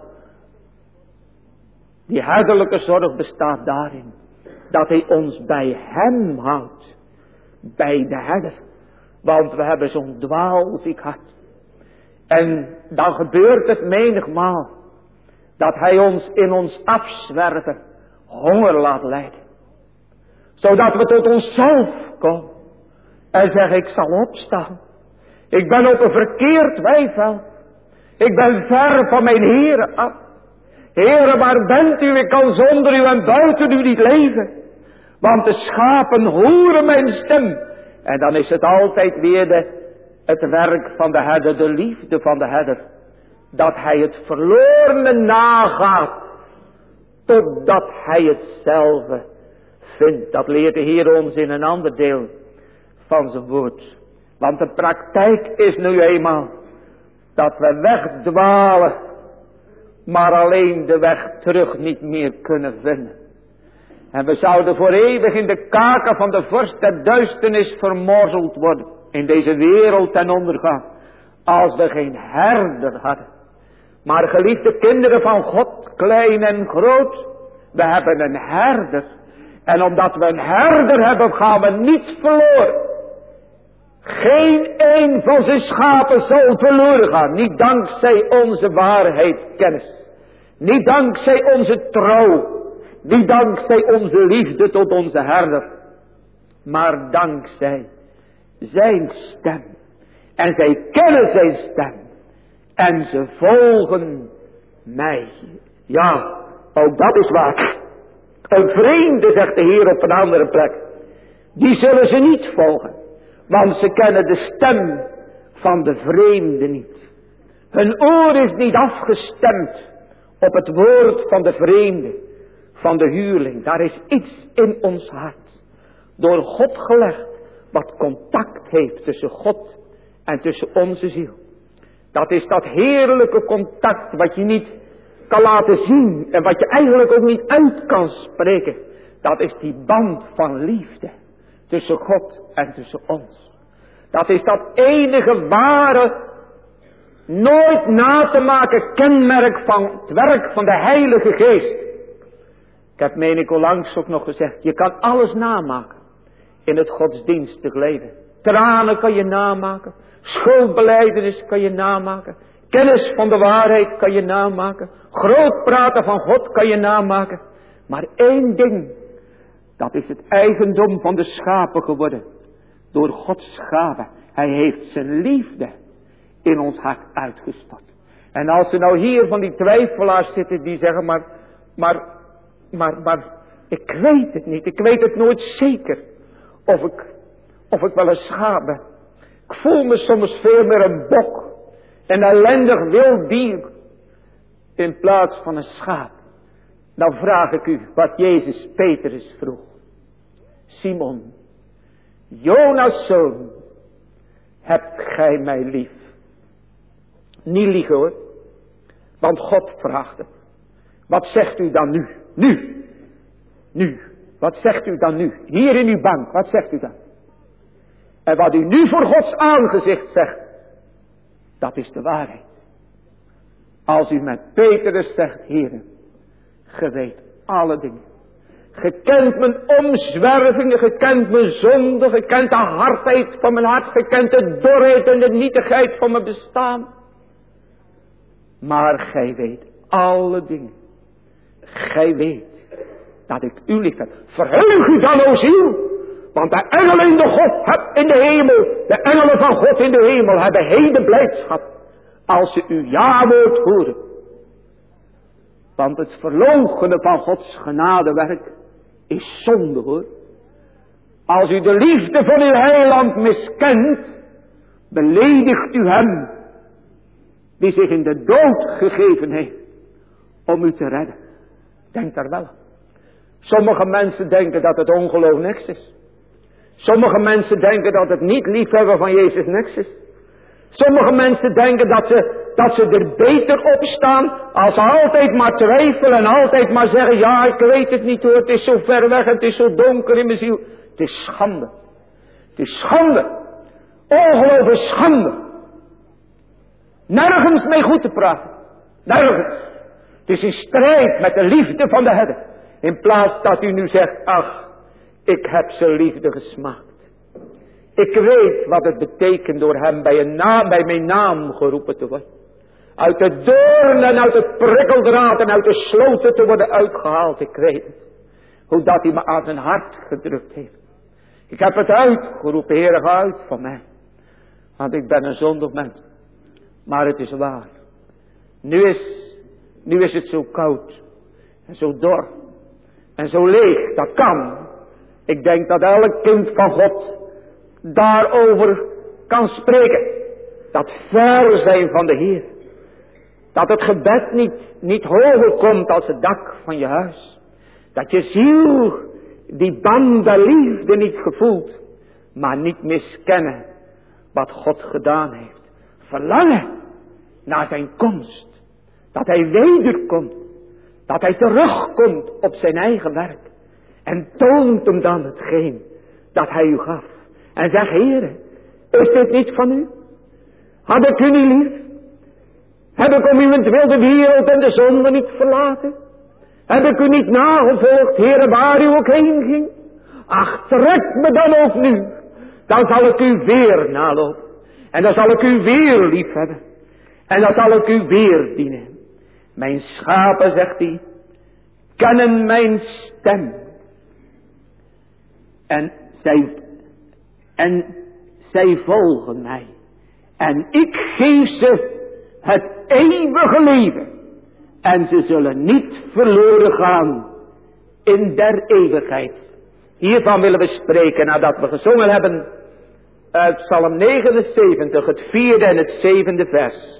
Die herderlijke zorg bestaat daarin. Dat hij ons bij hem houdt. Bij de herder. Want we hebben zo'n dwaalziek hart. En dan gebeurt het menigmaal. Dat hij ons in ons afzwerven honger laat lijden. Zodat we tot onszelf komen. En zeggen, ik zal opstaan. Ik ben op een verkeerd weiveld. Ik ben ver van mijn Heere af. Heere, waar bent u? Ik kan zonder u en buiten u niet leven. Want de schapen horen mijn stem. En dan is het altijd weer het werk van de herder, de liefde van de herder. Dat hij het verlorene nagaat. Totdat hij het zelf vindt. Dat leert de Heer ons in een ander deel van zijn woord. Want de praktijk is nu eenmaal dat we wegdwalen, maar alleen de weg terug niet meer kunnen vinden. En we zouden voor eeuwig in de kaken van de vorst der duisternis vermorzeld worden. In deze wereld ten ondergang. Als we geen herder hadden. Maar geliefde kinderen van God, klein en groot. We hebben een herder. En omdat we een herder hebben, gaan we niet verloren. Geen een van zijn schapen zal verloren gaan. Niet dankzij onze waarheidkennis. Niet dankzij onze trouw. Niet dankzij onze liefde tot onze herder. Maar dankzij zijn stem. En zij kennen zijn stem. En ze volgen mij. Ja, ook dat is waar. Een vreemde, zegt de Heer op een andere plek. Die zullen ze niet volgen. Want ze kennen de stem van de vreemde niet. Hun oor is niet afgestemd op het woord van de vreemde. Van de huurling. Daar is iets in ons hart. Door God gelegd. Wat contact heeft tussen God en tussen onze ziel. Dat is dat heerlijke contact wat je niet kan laten zien. En wat je eigenlijk ook niet uit kan spreken. Dat is die band van liefde. Tussen God en tussen ons. Dat is dat enige ware, nooit na te maken kenmerk van het werk van de Heilige Geest. Ik heb meen ik onlangs ook nog gezegd. Je kan alles namaken. In het godsdienstig leven. Tranen kan je namaken. Schuldbelijdenis kan je namaken. Kennis van de waarheid kan je namaken. Groot praten van God kan je namaken. Maar één ding. Dat is het eigendom van de schapen geworden. Door Gods gave. Hij heeft zijn liefde in ons hart uitgestort. En als er nou hier van die twijfelaars zitten die zeggen. Maar ik weet het niet. Ik weet het nooit zeker. Of ik wel een schaap ben. Ik voel me soms veel meer een bok. Een ellendig wild dier. In plaats van een schaap. Dan vraag ik u wat Jezus Petrus vroeg. Simon, Jonas' zoon, hebt gij mij lief? Niet liegen hoor. Want God vraagt het. Wat zegt u dan nu? Nu. Wat zegt u dan nu? Hier in uw bank, wat zegt u dan? En wat u nu voor Gods aangezicht zegt, dat is de waarheid. Als u met Petrus zegt, Heere, ge weet alle dingen. Ge kent mijn omzwervingen, ge kent mijn zonde, ge kent de hardheid van mijn hart, ge kent de dorheid en de nietigheid van mijn bestaan. Maar gij weet alle dingen. Gij weet dat ik u lief heb. Verheug u dan, o ziel. Want de engelen in de God hebt in de hemel. De engelen van God in de hemel hebben heden blijdschap. Als ze uw ja-woord horen. Want het verloochenen van Gods genadewerk is zonde hoor. Als u de liefde van uw heiland miskent. Beledigt u hem. Die zich in de dood gegeven heeft. Om u te redden. Denk daar wel aan. Sommige mensen denken dat het ongeloof niks is. Sommige mensen denken dat het niet liefhebben van Jezus niks is. Sommige mensen denken dat ze er beter op staan als ze altijd maar twijfelen en altijd maar zeggen, ja ik weet het niet hoor, het is zo ver weg, het is zo donker in mijn ziel. Het is schande. Het is schande. Ongeloof is schande. Nergens mee goed te praten. Nergens. Het is in strijd met de liefde van de herder. In plaats dat u nu zegt, ach, ik heb zijn liefde gesmaakt. Ik weet wat het betekent door hem bij mijn naam geroepen te worden. Uit de doorn en uit het prikkeldraad en uit de sloten te worden uitgehaald. Ik weet het. Hoe dat hij me aan zijn hart gedrukt heeft. Ik heb het uitgeroepen, Heer, ga uit van mij. Want ik ben een zondig mens. Maar het is waar. Nu is het zo koud. En zo dor. En zo leeg. Dat kan. Ik denk dat elk kind van God daarover kan spreken. Dat ver zijn van de Heer. Dat het gebed niet hoger komt als het dak van je huis. Dat je ziel die band der liefde niet gevoelt. Maar niet miskennen wat God gedaan heeft. Verlangen naar zijn komst. Dat hij wederkomt. Dat hij terugkomt op zijn eigen werk. En toont hem dan hetgeen dat hij u gaf. En zeg, Heere, is dit niet van u? Had ik u niet lief? Heb ik om uwentwil de wereld en de zonde niet verlaten? Heb ik u niet nagevolgd, Heere, waar u ook heen ging? Ach, trek me dan ook nu. Dan zal ik u weer nalopen. En dan zal ik u weer lief hebben. En dan zal ik u weer dienen. Mijn schapen, zegt hij, kennen mijn stem. En zij volgen mij. En ik geef ze het eeuwige leven. En ze zullen niet verloren gaan in der eeuwigheid. Hiervan willen we spreken nadat we gezongen hebben uit Psalm 79, het 4e en het 7e vers.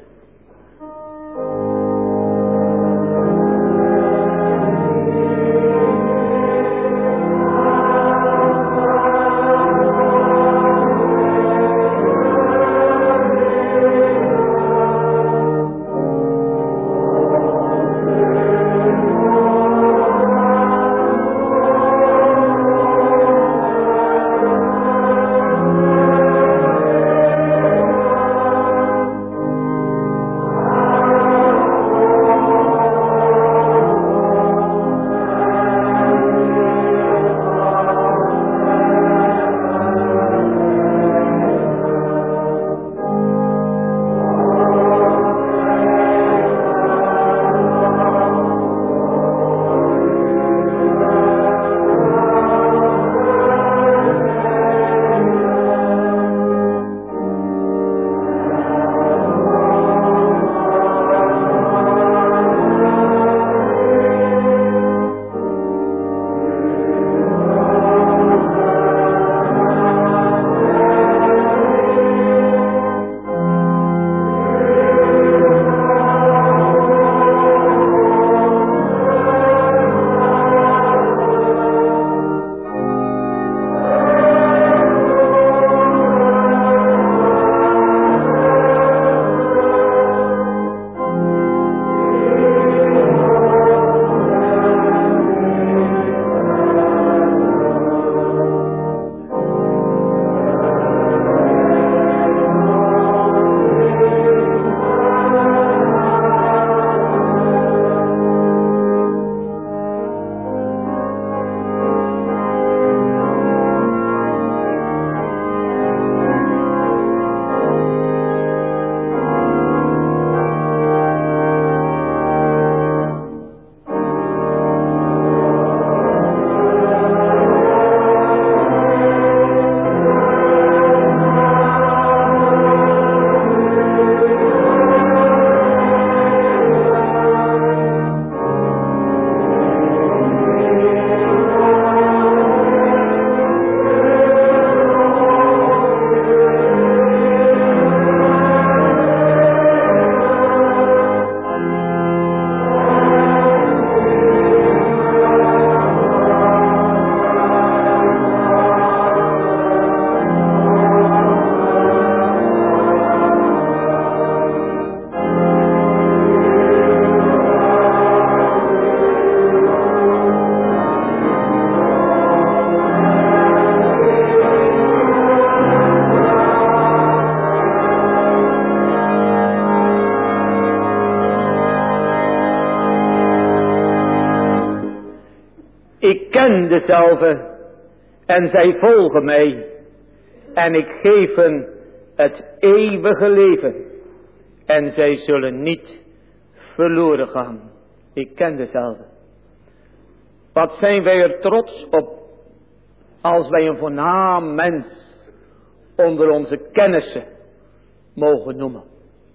Ik ken dezelfde en zij volgen mij. En ik geef hen het eeuwige leven. En zij zullen niet verloren gaan. Ik ken dezelfde. Wat zijn wij er trots op als wij een voornaam mens onder onze kennissen mogen noemen.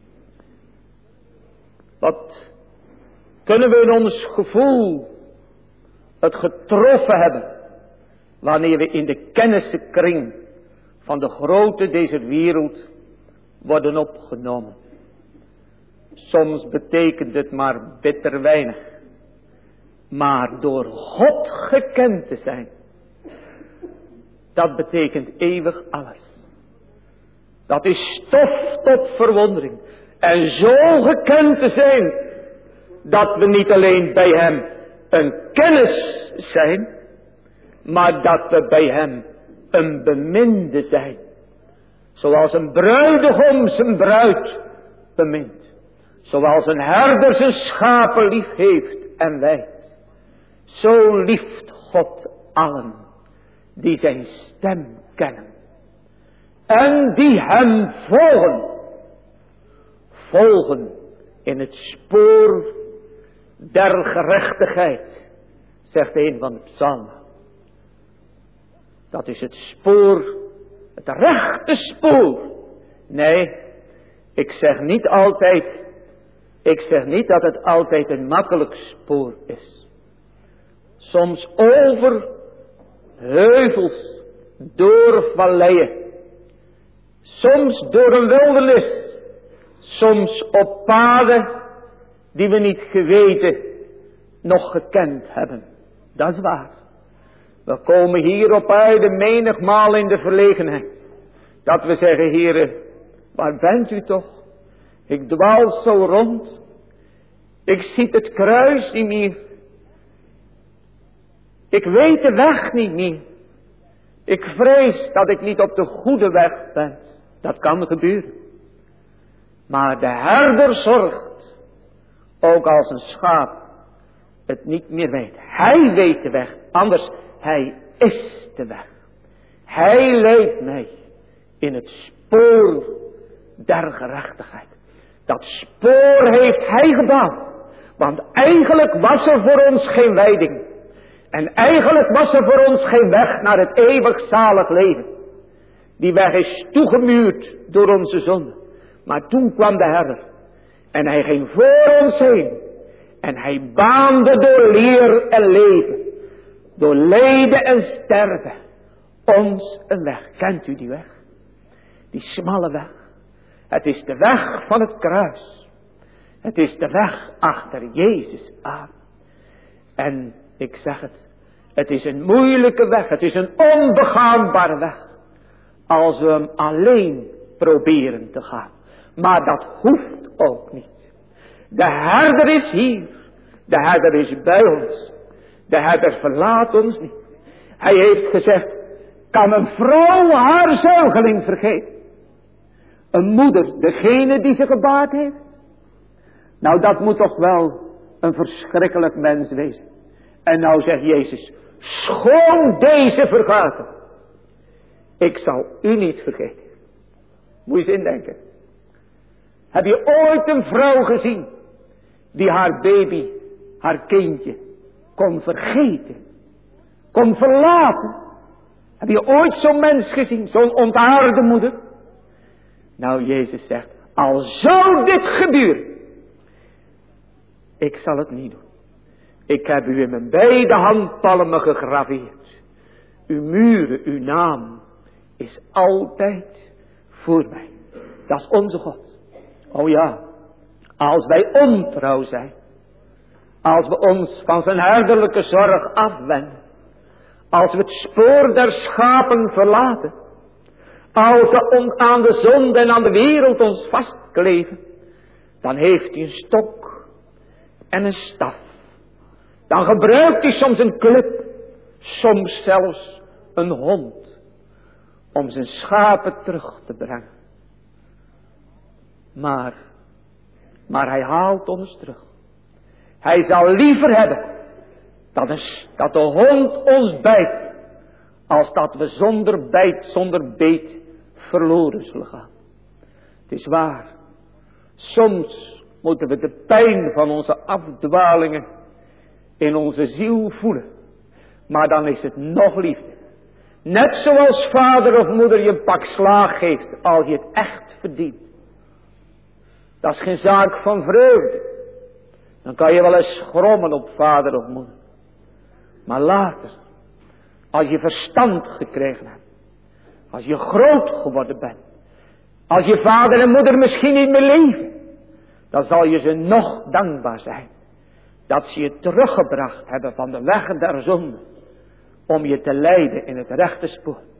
Wat kunnen we in ons gevoel het getroffen hebben wanneer we in de kennissenkring van de grote deze wereld worden opgenomen. Soms betekent het maar bitter weinig. Maar door God gekend te zijn, dat betekent eeuwig alles. Dat is stof tot verwondering. En zo gekend te zijn, dat we niet alleen bij hem een kennis zijn, maar dat we bij hem een beminde zijn. Zoals een bruidegom zijn bruid bemint. Zoals een herder zijn schapen lief heeft en wijdt. Zo lieft God allen die zijn stem kennen. En die hem volgen. Volgen in het spoor der gerechtigheid, zegt een van de psalmen. Dat is het spoor, het rechte spoor. Nee, ik zeg niet dat het altijd een makkelijk spoor is. Soms over heuvels, door valleien. Soms door een wildernis. Soms op paden die we niet geweten, nog gekend hebben. Dat is waar. We komen hier op aarde menigmaal in de verlegenheid. Dat we zeggen, Heere, waar bent u toch? Ik dwaal zo rond. Ik zie het kruis niet meer. Ik weet de weg niet meer. Ik vrees dat ik niet op de goede weg ben. Dat kan gebeuren. Maar de herder zorgt, ook als een schaap het niet meer weet. Hij weet de weg, anders hij is de weg. Hij leidt mij in het spoor der gerechtigheid. Dat spoor heeft hij gebouwd. Want eigenlijk was er voor ons geen leiding. En eigenlijk was er voor ons geen weg naar het eeuwig zalig leven. Die weg is toegemuurd door onze zonde. Maar toen kwam de herder. En hij ging voor ons heen. En hij baande door leer en leven. Door lijden en sterven. Ons een weg. Kent u die weg? Die smalle weg. Het is de weg van het kruis. Het is de weg achter Jezus aan. En ik zeg het. Het is een moeilijke weg. Het is een onbegaanbare weg. Als we hem alleen proberen te gaan. Maar dat hoeft ook niet. De herder is hier. De herder is bij ons. De herder verlaat ons niet. Hij heeft gezegd, kan een vrouw haar zuigeling vergeten? Een moeder, degene die ze gebaard heeft? Nou, dat moet toch wel een verschrikkelijk mens wezen. En nou zegt Jezus, schoon deze vergaten. Ik zal u niet vergeten. Moet je eens indenken. Heb je ooit een vrouw gezien die haar baby, haar kindje, kon vergeten? Kon verlaten? Heb je ooit zo'n mens gezien, zo'n ontaarde moeder? Nou, Jezus zegt, al zou dit gebeuren, ik zal het niet doen. Ik heb u in mijn beide handpalmen gegraveerd. Uw muren, uw naam is altijd voor mij. Dat is onze God. Oh ja, als wij ontrouw zijn. Als we ons van zijn herderlijke zorg afwenden. Als we het spoor der schapen verlaten. Als we aan de zonde en aan de wereld ons vastkleven. Dan heeft hij een stok en een staf. Dan gebruikt hij soms een klip. Soms zelfs een hond. Om zijn schapen terug te brengen. Maar hij haalt ons terug. Hij zal liever hebben dat de hond ons bijt, als dat we zonder bijt, zonder beet verloren zullen gaan. Het is waar. Soms moeten we de pijn van onze afdwalingen in onze ziel voelen. Maar dan is het nog liefde. Net zoals vader of moeder je een pak slaag geeft als je het echt verdient. Dat is geen zaak van vreugde. Dan kan je wel eens grommen op vader of moeder. Maar later, als je verstand gekregen hebt. Als je groot geworden bent. Als je vader en moeder misschien niet meer leven. Dan zal je ze nog dankbaar zijn. Dat ze je teruggebracht hebben van de weg der zonde. Om je te leiden in het rechte spoor.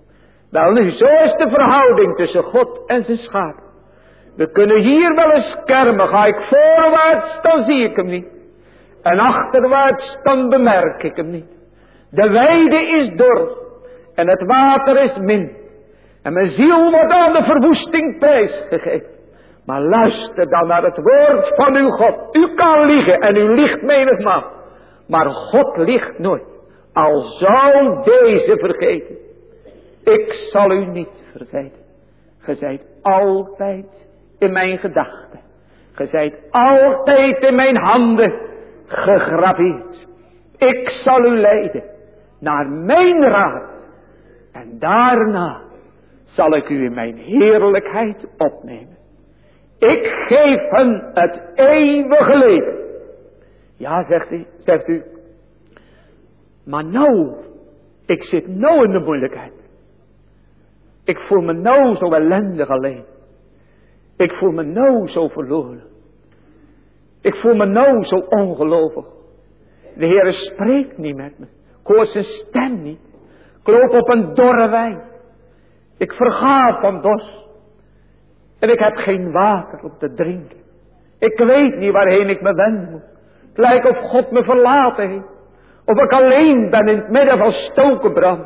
Wel nu, zo is de verhouding tussen God en zijn schapen. We kunnen hier wel eens kermen. Ga ik voorwaarts, dan zie ik hem niet. En achterwaarts, dan bemerk ik hem niet. De weide is dor. En het water is min. En mijn ziel wordt aan de verwoesting prijsgegeven. Maar luister dan naar het woord van uw God. U kan liegen en u liegt menigmaal. Maar God liegt nooit. Al zou deze vergeten. Ik zal u niet vergeten. Ge zijt altijd in mijn gedachten. Ge zijt altijd in mijn handen gegraveerd. Ik zal u leiden naar mijn raad. En daarna zal ik u in mijn heerlijkheid opnemen. Ik geef hen het eeuwige leven. Ja, zegt u. Maar nou, ik zit nou in de moeilijkheid. Ik voel me nou zo ellendig alleen. Ik voel me nou zo verloren. Ik voel me nou zo ongelovig. De Heere spreekt niet met me. Ik hoor zijn stem niet. Ik loop op een dorre wei. Ik verga van dorst. En ik heb geen water om te drinken. Ik weet niet waarheen ik me wenden moet. Het lijkt of God me verlaten heeft. Of ik alleen ben in het midden van stokenbrand.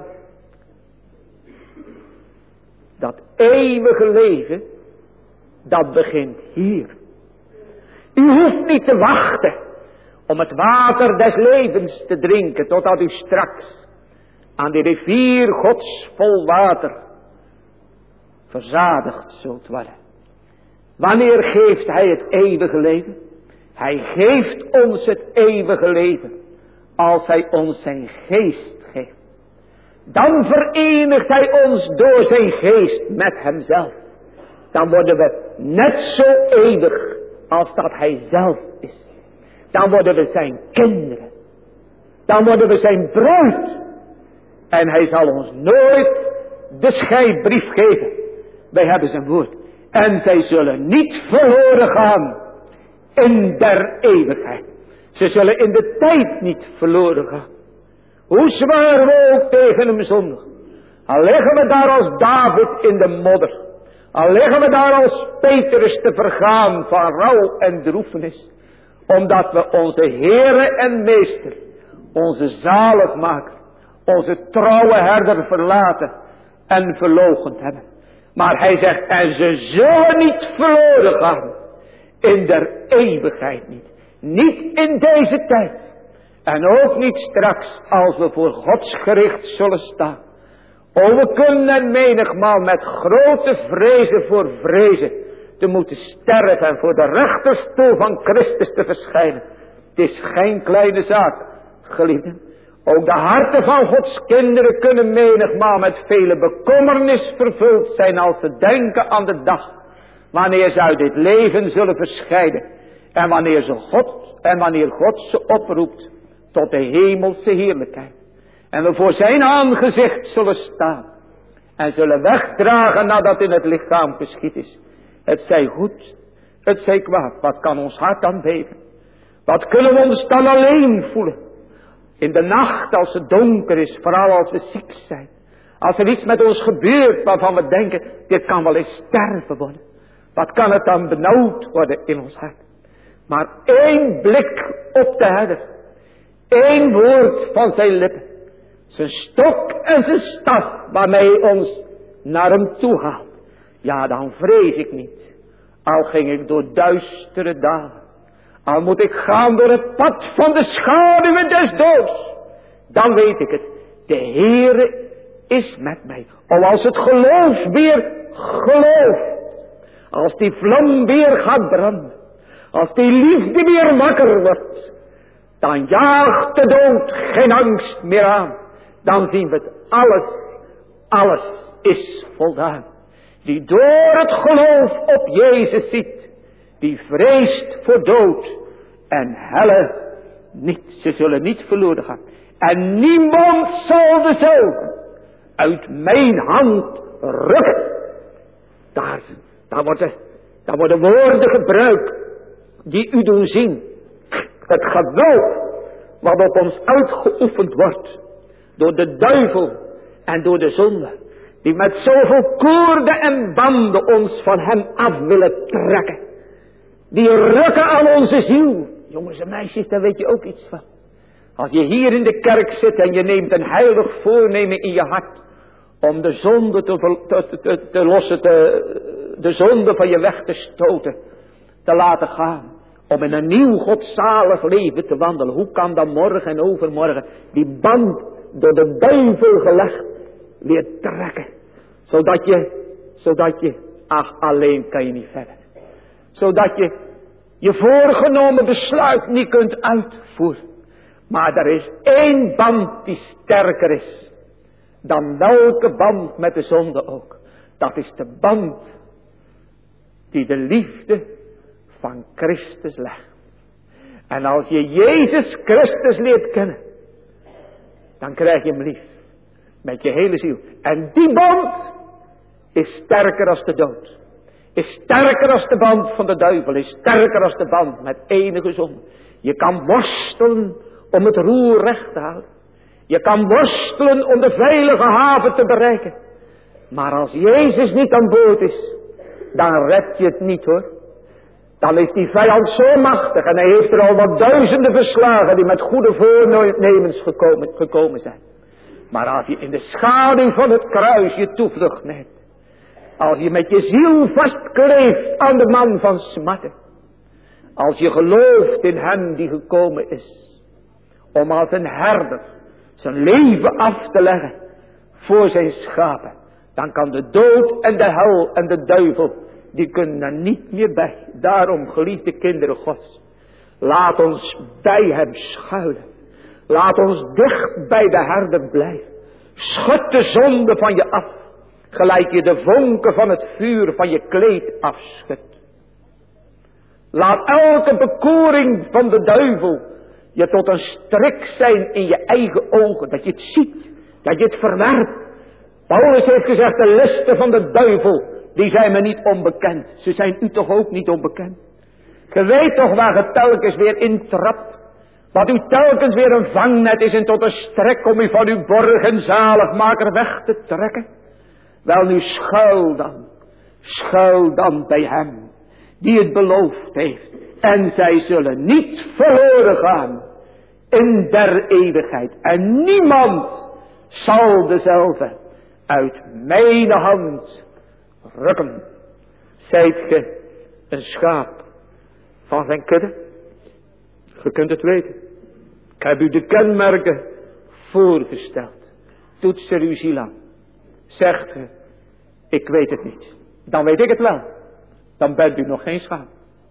Dat eeuwige leven, dat begint hier. U hoeft niet te wachten om het water des levens te drinken, totdat u straks aan die rivier Gods vol water verzadigd zult worden. Wanneer geeft hij het eeuwige leven? Hij geeft ons het eeuwige leven als hij ons zijn geest geeft. Dan verenigt hij ons door zijn geest met hemzelf. Dan worden we net zo eeuwig als dat hij zelf is. Dan worden we zijn kinderen. Dan worden we zijn bruid. En hij zal ons nooit de scheidbrief geven. Wij hebben zijn woord. En zij zullen niet verloren gaan in der eeuwigheid. Ze zullen in de tijd niet verloren gaan. Hoe zwaar we ook tegen hem zondigen. Al liggen we daar als David in de modder. Al liggen we daar als Petrus te vergaan van rouw en droefenis. Omdat we onze Heere en Meester, onze zaligmaker, onze trouwe herder verlaten en verloochend hebben. Maar hij zegt, en ze zullen niet verloren gaan. In der eeuwigheid niet. Niet in deze tijd. En ook niet straks als we voor Gods gericht zullen staan. O, we kunnen menigmaal met grote vrezen voor vrezen te moeten sterven en voor de rechterstoel van Christus te verschijnen. Het is geen kleine zaak, geliefden. Ook de harten van Gods kinderen kunnen menigmaal met vele bekommernis vervuld zijn als ze denken aan de dag wanneer ze uit dit leven zullen verscheiden. En wanneer God ze oproept tot de hemelse heerlijkheid. En we voor zijn aangezicht zullen staan. En zullen wegdragen nadat in het lichaam geschied is. Het zij goed, het zij kwaad. Wat kan ons hart dan beven? Wat kunnen we ons dan alleen voelen? In de nacht als het donker is, vooral als we ziek zijn. Als er iets met ons gebeurt waarvan we denken, dit kan wel eens sterven worden. Wat kan het dan benauwd worden in ons hart? Maar één blik op de herder. Eén woord van zijn lippen. Zijn stok en zijn staf waarmee hij ons naar hem toe haalt. Ja, dan vrees ik niet. Al ging ik door duistere dalen. Al moet ik gaan door het pad van de schaduwen des doods. Dan weet ik het. De Heere is met mij. O, als het geloof weer gelooft. Als die vlam weer gaat branden. Als die liefde weer wakker wordt. Dan jaagt de dood geen angst meer aan. Dan zien we het alles is voldaan. Die door het geloof op Jezus ziet. Die vreest voor dood en helle niet. Ze zullen niet verloren gaan. En niemand zal de zoon uit mijn hand rukken. Daar worden woorden gebruikt die u doen zien. Het geweld wat op ons uitgeoefend wordt door de duivel en door de zonde. Die met zoveel koorden en banden ons van hem af willen trekken. Die rukken aan onze ziel. Jongens en meisjes, daar weet je ook iets van. Als je hier in de kerk zit en je neemt een heilig voornemen in je hart. Om de zonde te lossen, de zonde van je weg te stoten. Te laten gaan. Om in een nieuw godzalig leven te wandelen. Hoe kan dan morgen en overmorgen die band door de duivel gelegd weer trekken. Zodat je, ach alleen kan je niet verder. Zodat je voorgenomen besluit niet kunt uitvoeren. Maar er is één band die sterker is. Dan welke band met de zonde ook. Dat is de band die de liefde van Christus legt. En als je Jezus Christus leert kennen. Dan krijg je hem lief. Met je hele ziel. En die band is sterker als de dood. Is sterker als de band van de duivel. Is sterker als de band met enige zonde. Je kan worstelen om het roer recht te houden. Je kan worstelen om de veilige haven te bereiken. Maar als Jezus niet aan boord is, dan red je het niet hoor. Dan is die vijand zo machtig en hij heeft er al wat duizenden verslagen die met goede voornemens gekomen zijn. Maar als je in de schaduw van het kruis je toevlucht neemt. Als je met je ziel vastkleeft aan de man van smarten. Als je gelooft in hem die gekomen is. Om als een herder zijn leven af te leggen voor zijn schapen. Dan kan de dood en de hel en de duivel, die kunnen er niet meer bij. Daarom, geliefde kinderen Gods, laat ons bij hem schuilen. Laat ons dicht bij de herder blijven. Schud de zonde van je af. Gelijk je de vonken van het vuur van je kleed afschudt. Laat elke bekoring van de duivel je tot een strik zijn in je eigen ogen. Dat je het ziet. Dat je het verwerpt. Paulus heeft gezegd, de listen van de duivel, die zijn me niet onbekend. Ze zijn u toch ook niet onbekend. Je weet toch waar je telkens weer intrapt. Wat u telkens weer een vangnet is en tot een strek om u van uw borg en zaligmaker weg te trekken. Wel nu schuil dan bij hem die het beloofd heeft. En zij zullen niet verloren gaan in der eeuwigheid. En niemand zal dezelfde uit mijn hand rukken. Zijt ge een schaap van zijn kudde? Je kunt het weten. Ik heb u de kenmerken voorgesteld. Toets er uw ziel aan. Zegt u, ik weet het niet. Dan weet ik het wel. Dan bent u nog geen schaap.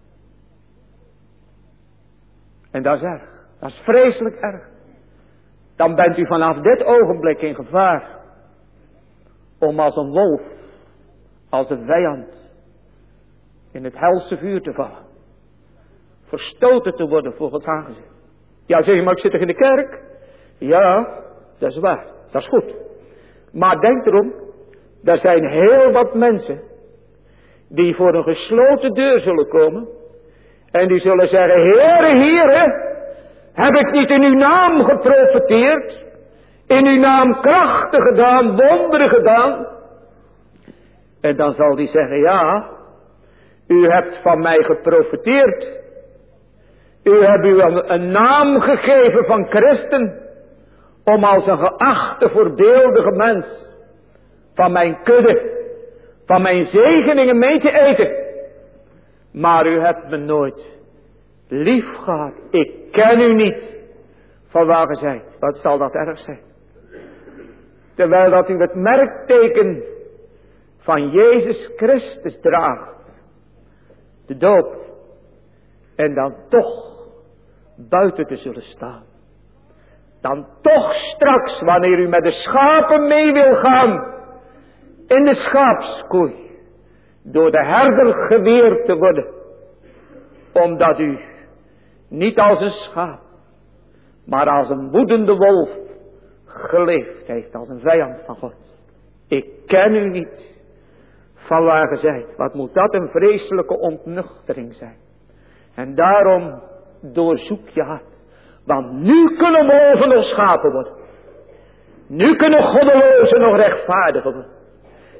En dat is erg. Dat is vreselijk erg. Dan bent u vanaf dit ogenblik in gevaar. Om als een wolf, als een vijand, in het helse vuur te vallen. Verstoten te worden voor Gods aangezicht. Ja, zeg je, maar ik zit toch in de kerk? Ja, dat is waar. Dat is goed. Maar denk erom, er zijn heel wat mensen die voor een gesloten deur zullen komen. En die zullen zeggen, Heere, Heere, heb ik niet in uw naam geprofeteerd? In uw naam krachten gedaan, wonderen gedaan? En dan zal die zeggen, ja, u hebt van mij geprofeteerd. U hebt u een naam gegeven van christen. Om als een geachte, voorbeeldige mens van mijn kudde, van mijn zegeningen mee te eten. Maar u hebt me nooit lief gehad. Ik ken u niet. Van waar ge zijt. Wat zal dat erg zijn? Terwijl dat u het merkteken van Jezus Christus draagt. De doop. En dan toch buiten te zullen staan. Dan toch straks, wanneer u met de schapen mee wil gaan, in de schaapskooi, door de herder geweerd te worden, omdat u niet als een schaap, maar als een woedende wolf geleefd heeft, als een vijand van God. Ik ken u niet, van waar ge zijt. Wat moet dat een vreselijke ontnuchtering zijn. En daarom doorzoek je hart. Want nu kunnen wolven nog schapen worden. Nu kunnen goddelozen nog rechtvaardigen worden.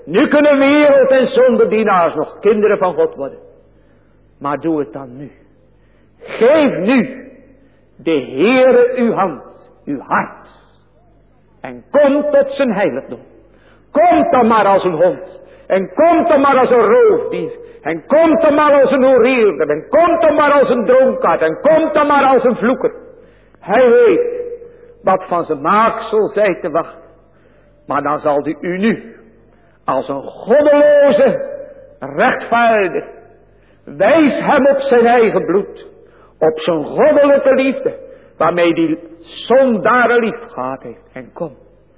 Nu kunnen wereld en zonderdienaars nog kinderen van God worden. Maar doe het dan nu. Geef nu de Heere uw hand, uw hart. En kom tot zijn heiligdom. Kom dan maar als een hond. En kom dan maar als een roofdier. En kom dan maar als een hoereerder. En kom dan maar als een dronkaard. En kom dan maar als een vloeker. Hij weet wat van zijn maaksel zij te wachten. Maar dan zal hij u nu als een goddeloze rechtvaardig. Wijs hem op zijn eigen bloed. Op zijn goddelijke liefde. Waarmee die zondaren lief gehad heeft. En kom.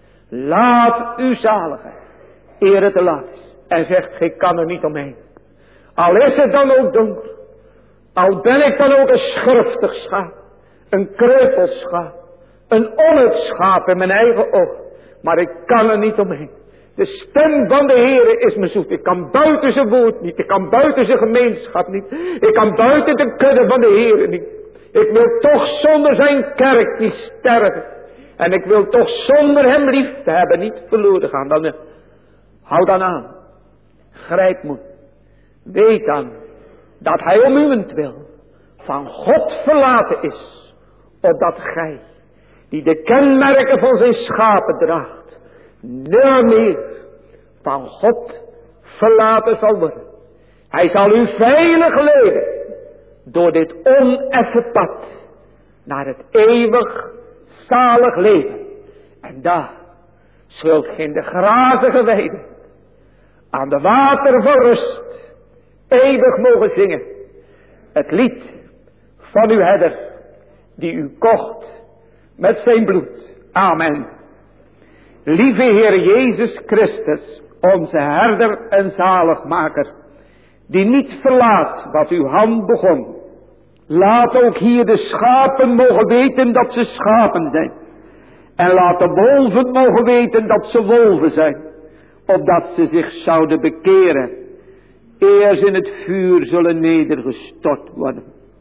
Laat u zaligen. Eer het te laat is. En zegt, ik kan er niet omheen. Al is het dan ook donker. Al ben ik dan ook een schurftig schaap. Een kreupelschaap. Een onnut in mijn eigen oog. Maar ik kan er niet omheen. De stem van de Heere is me zoet. Ik kan buiten zijn woord niet. Ik kan buiten zijn gemeenschap niet. Ik kan buiten de kudde van de Heere niet. Ik wil toch zonder zijn kerk niet sterven. En ik wil toch zonder hem lief te hebben niet verloren gaan. Dan, hou dan aan. Grijp moed. Weet dan dat hij om uwentwil van God verlaten is. Opdat gij, die de kenmerken van zijn schapen draagt, nimmer meer van God verlaten zal worden. Hij zal u veilig leiden door dit oneffen pad naar het eeuwig zalig leven. En daar zult gij in de grazige weide aan de water van rust eeuwig mogen zingen. Het lied van uw herder die u kocht met zijn bloed. Amen. Lieve Heer Jezus Christus, onze herder en zaligmaker, die niet verlaat wat uw hand begon. Laat ook hier de schapen mogen weten dat ze schapen zijn. En laat de wolven mogen weten dat ze wolven zijn. Opdat ze zich zouden bekeren. Eer ze in het vuur zullen nedergestort worden.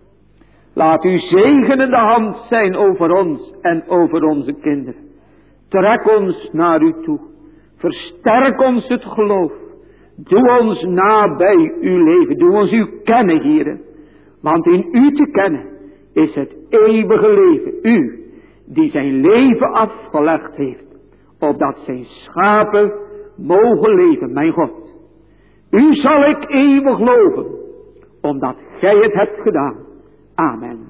Laat uw zegenende hand zijn over ons en over onze kinderen. Trek ons naar u toe. Versterk ons het geloof. Doe ons nabij uw leven. Doe ons uw kennen, Heere. Want in u te kennen is het eeuwige leven. U die zijn leven afgelegd heeft. Opdat zijn schapen mogen leven, mijn God. U zal ik eeuwig loven. Omdat gij het hebt gedaan. Amen.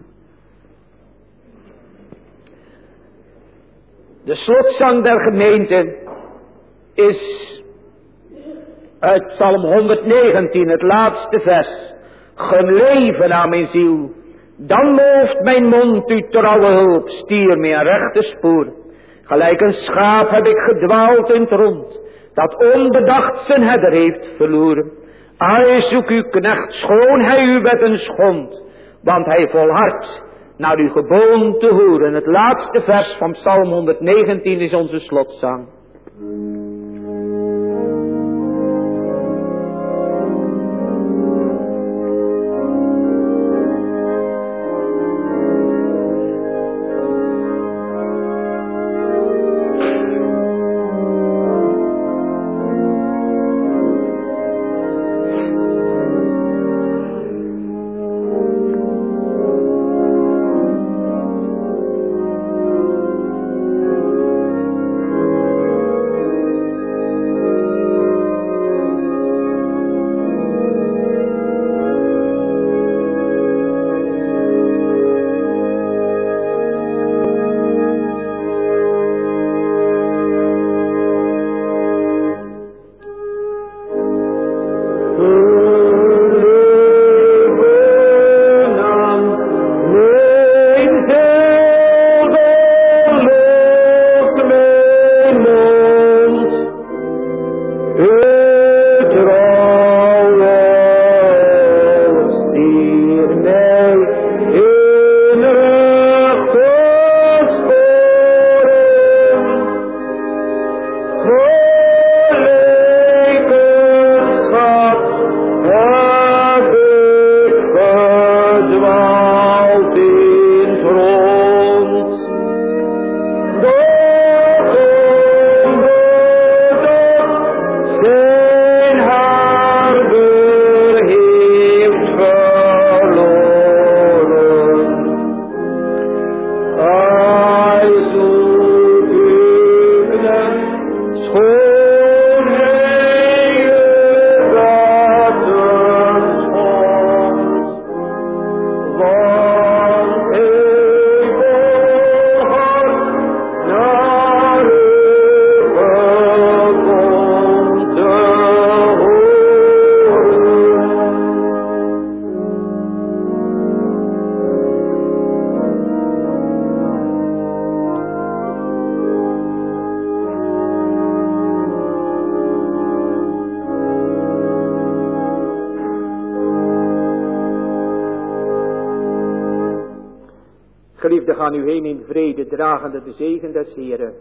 De slotzang der gemeente is uit Psalm 119, het laatste vers. Gun leven aan mijn ziel, dan looft mijn mond u trouwe hulp, stier me een rechte spoor. Gelijk een schaap heb ik gedwaald in het rond, dat onbedacht zijn herder heeft verloren. Ai, zoek uw knecht, schoon hij u wetten schond, want hij volhardt naar uw geboon te horen. Het laatste vers van Psalm 119 is onze slotzang. Geliefden, gaan u heen in vrede, dragende de zegen des Heeren.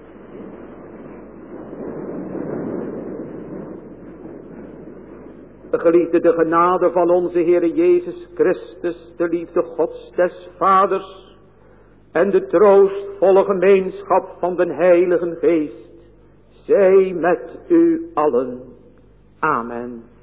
Geliefde, de genade van onze Heere Jezus Christus, de liefde Gods des Vaders en de troostvolle gemeenschap van den Heiligen Geest, zij met u allen. Amen.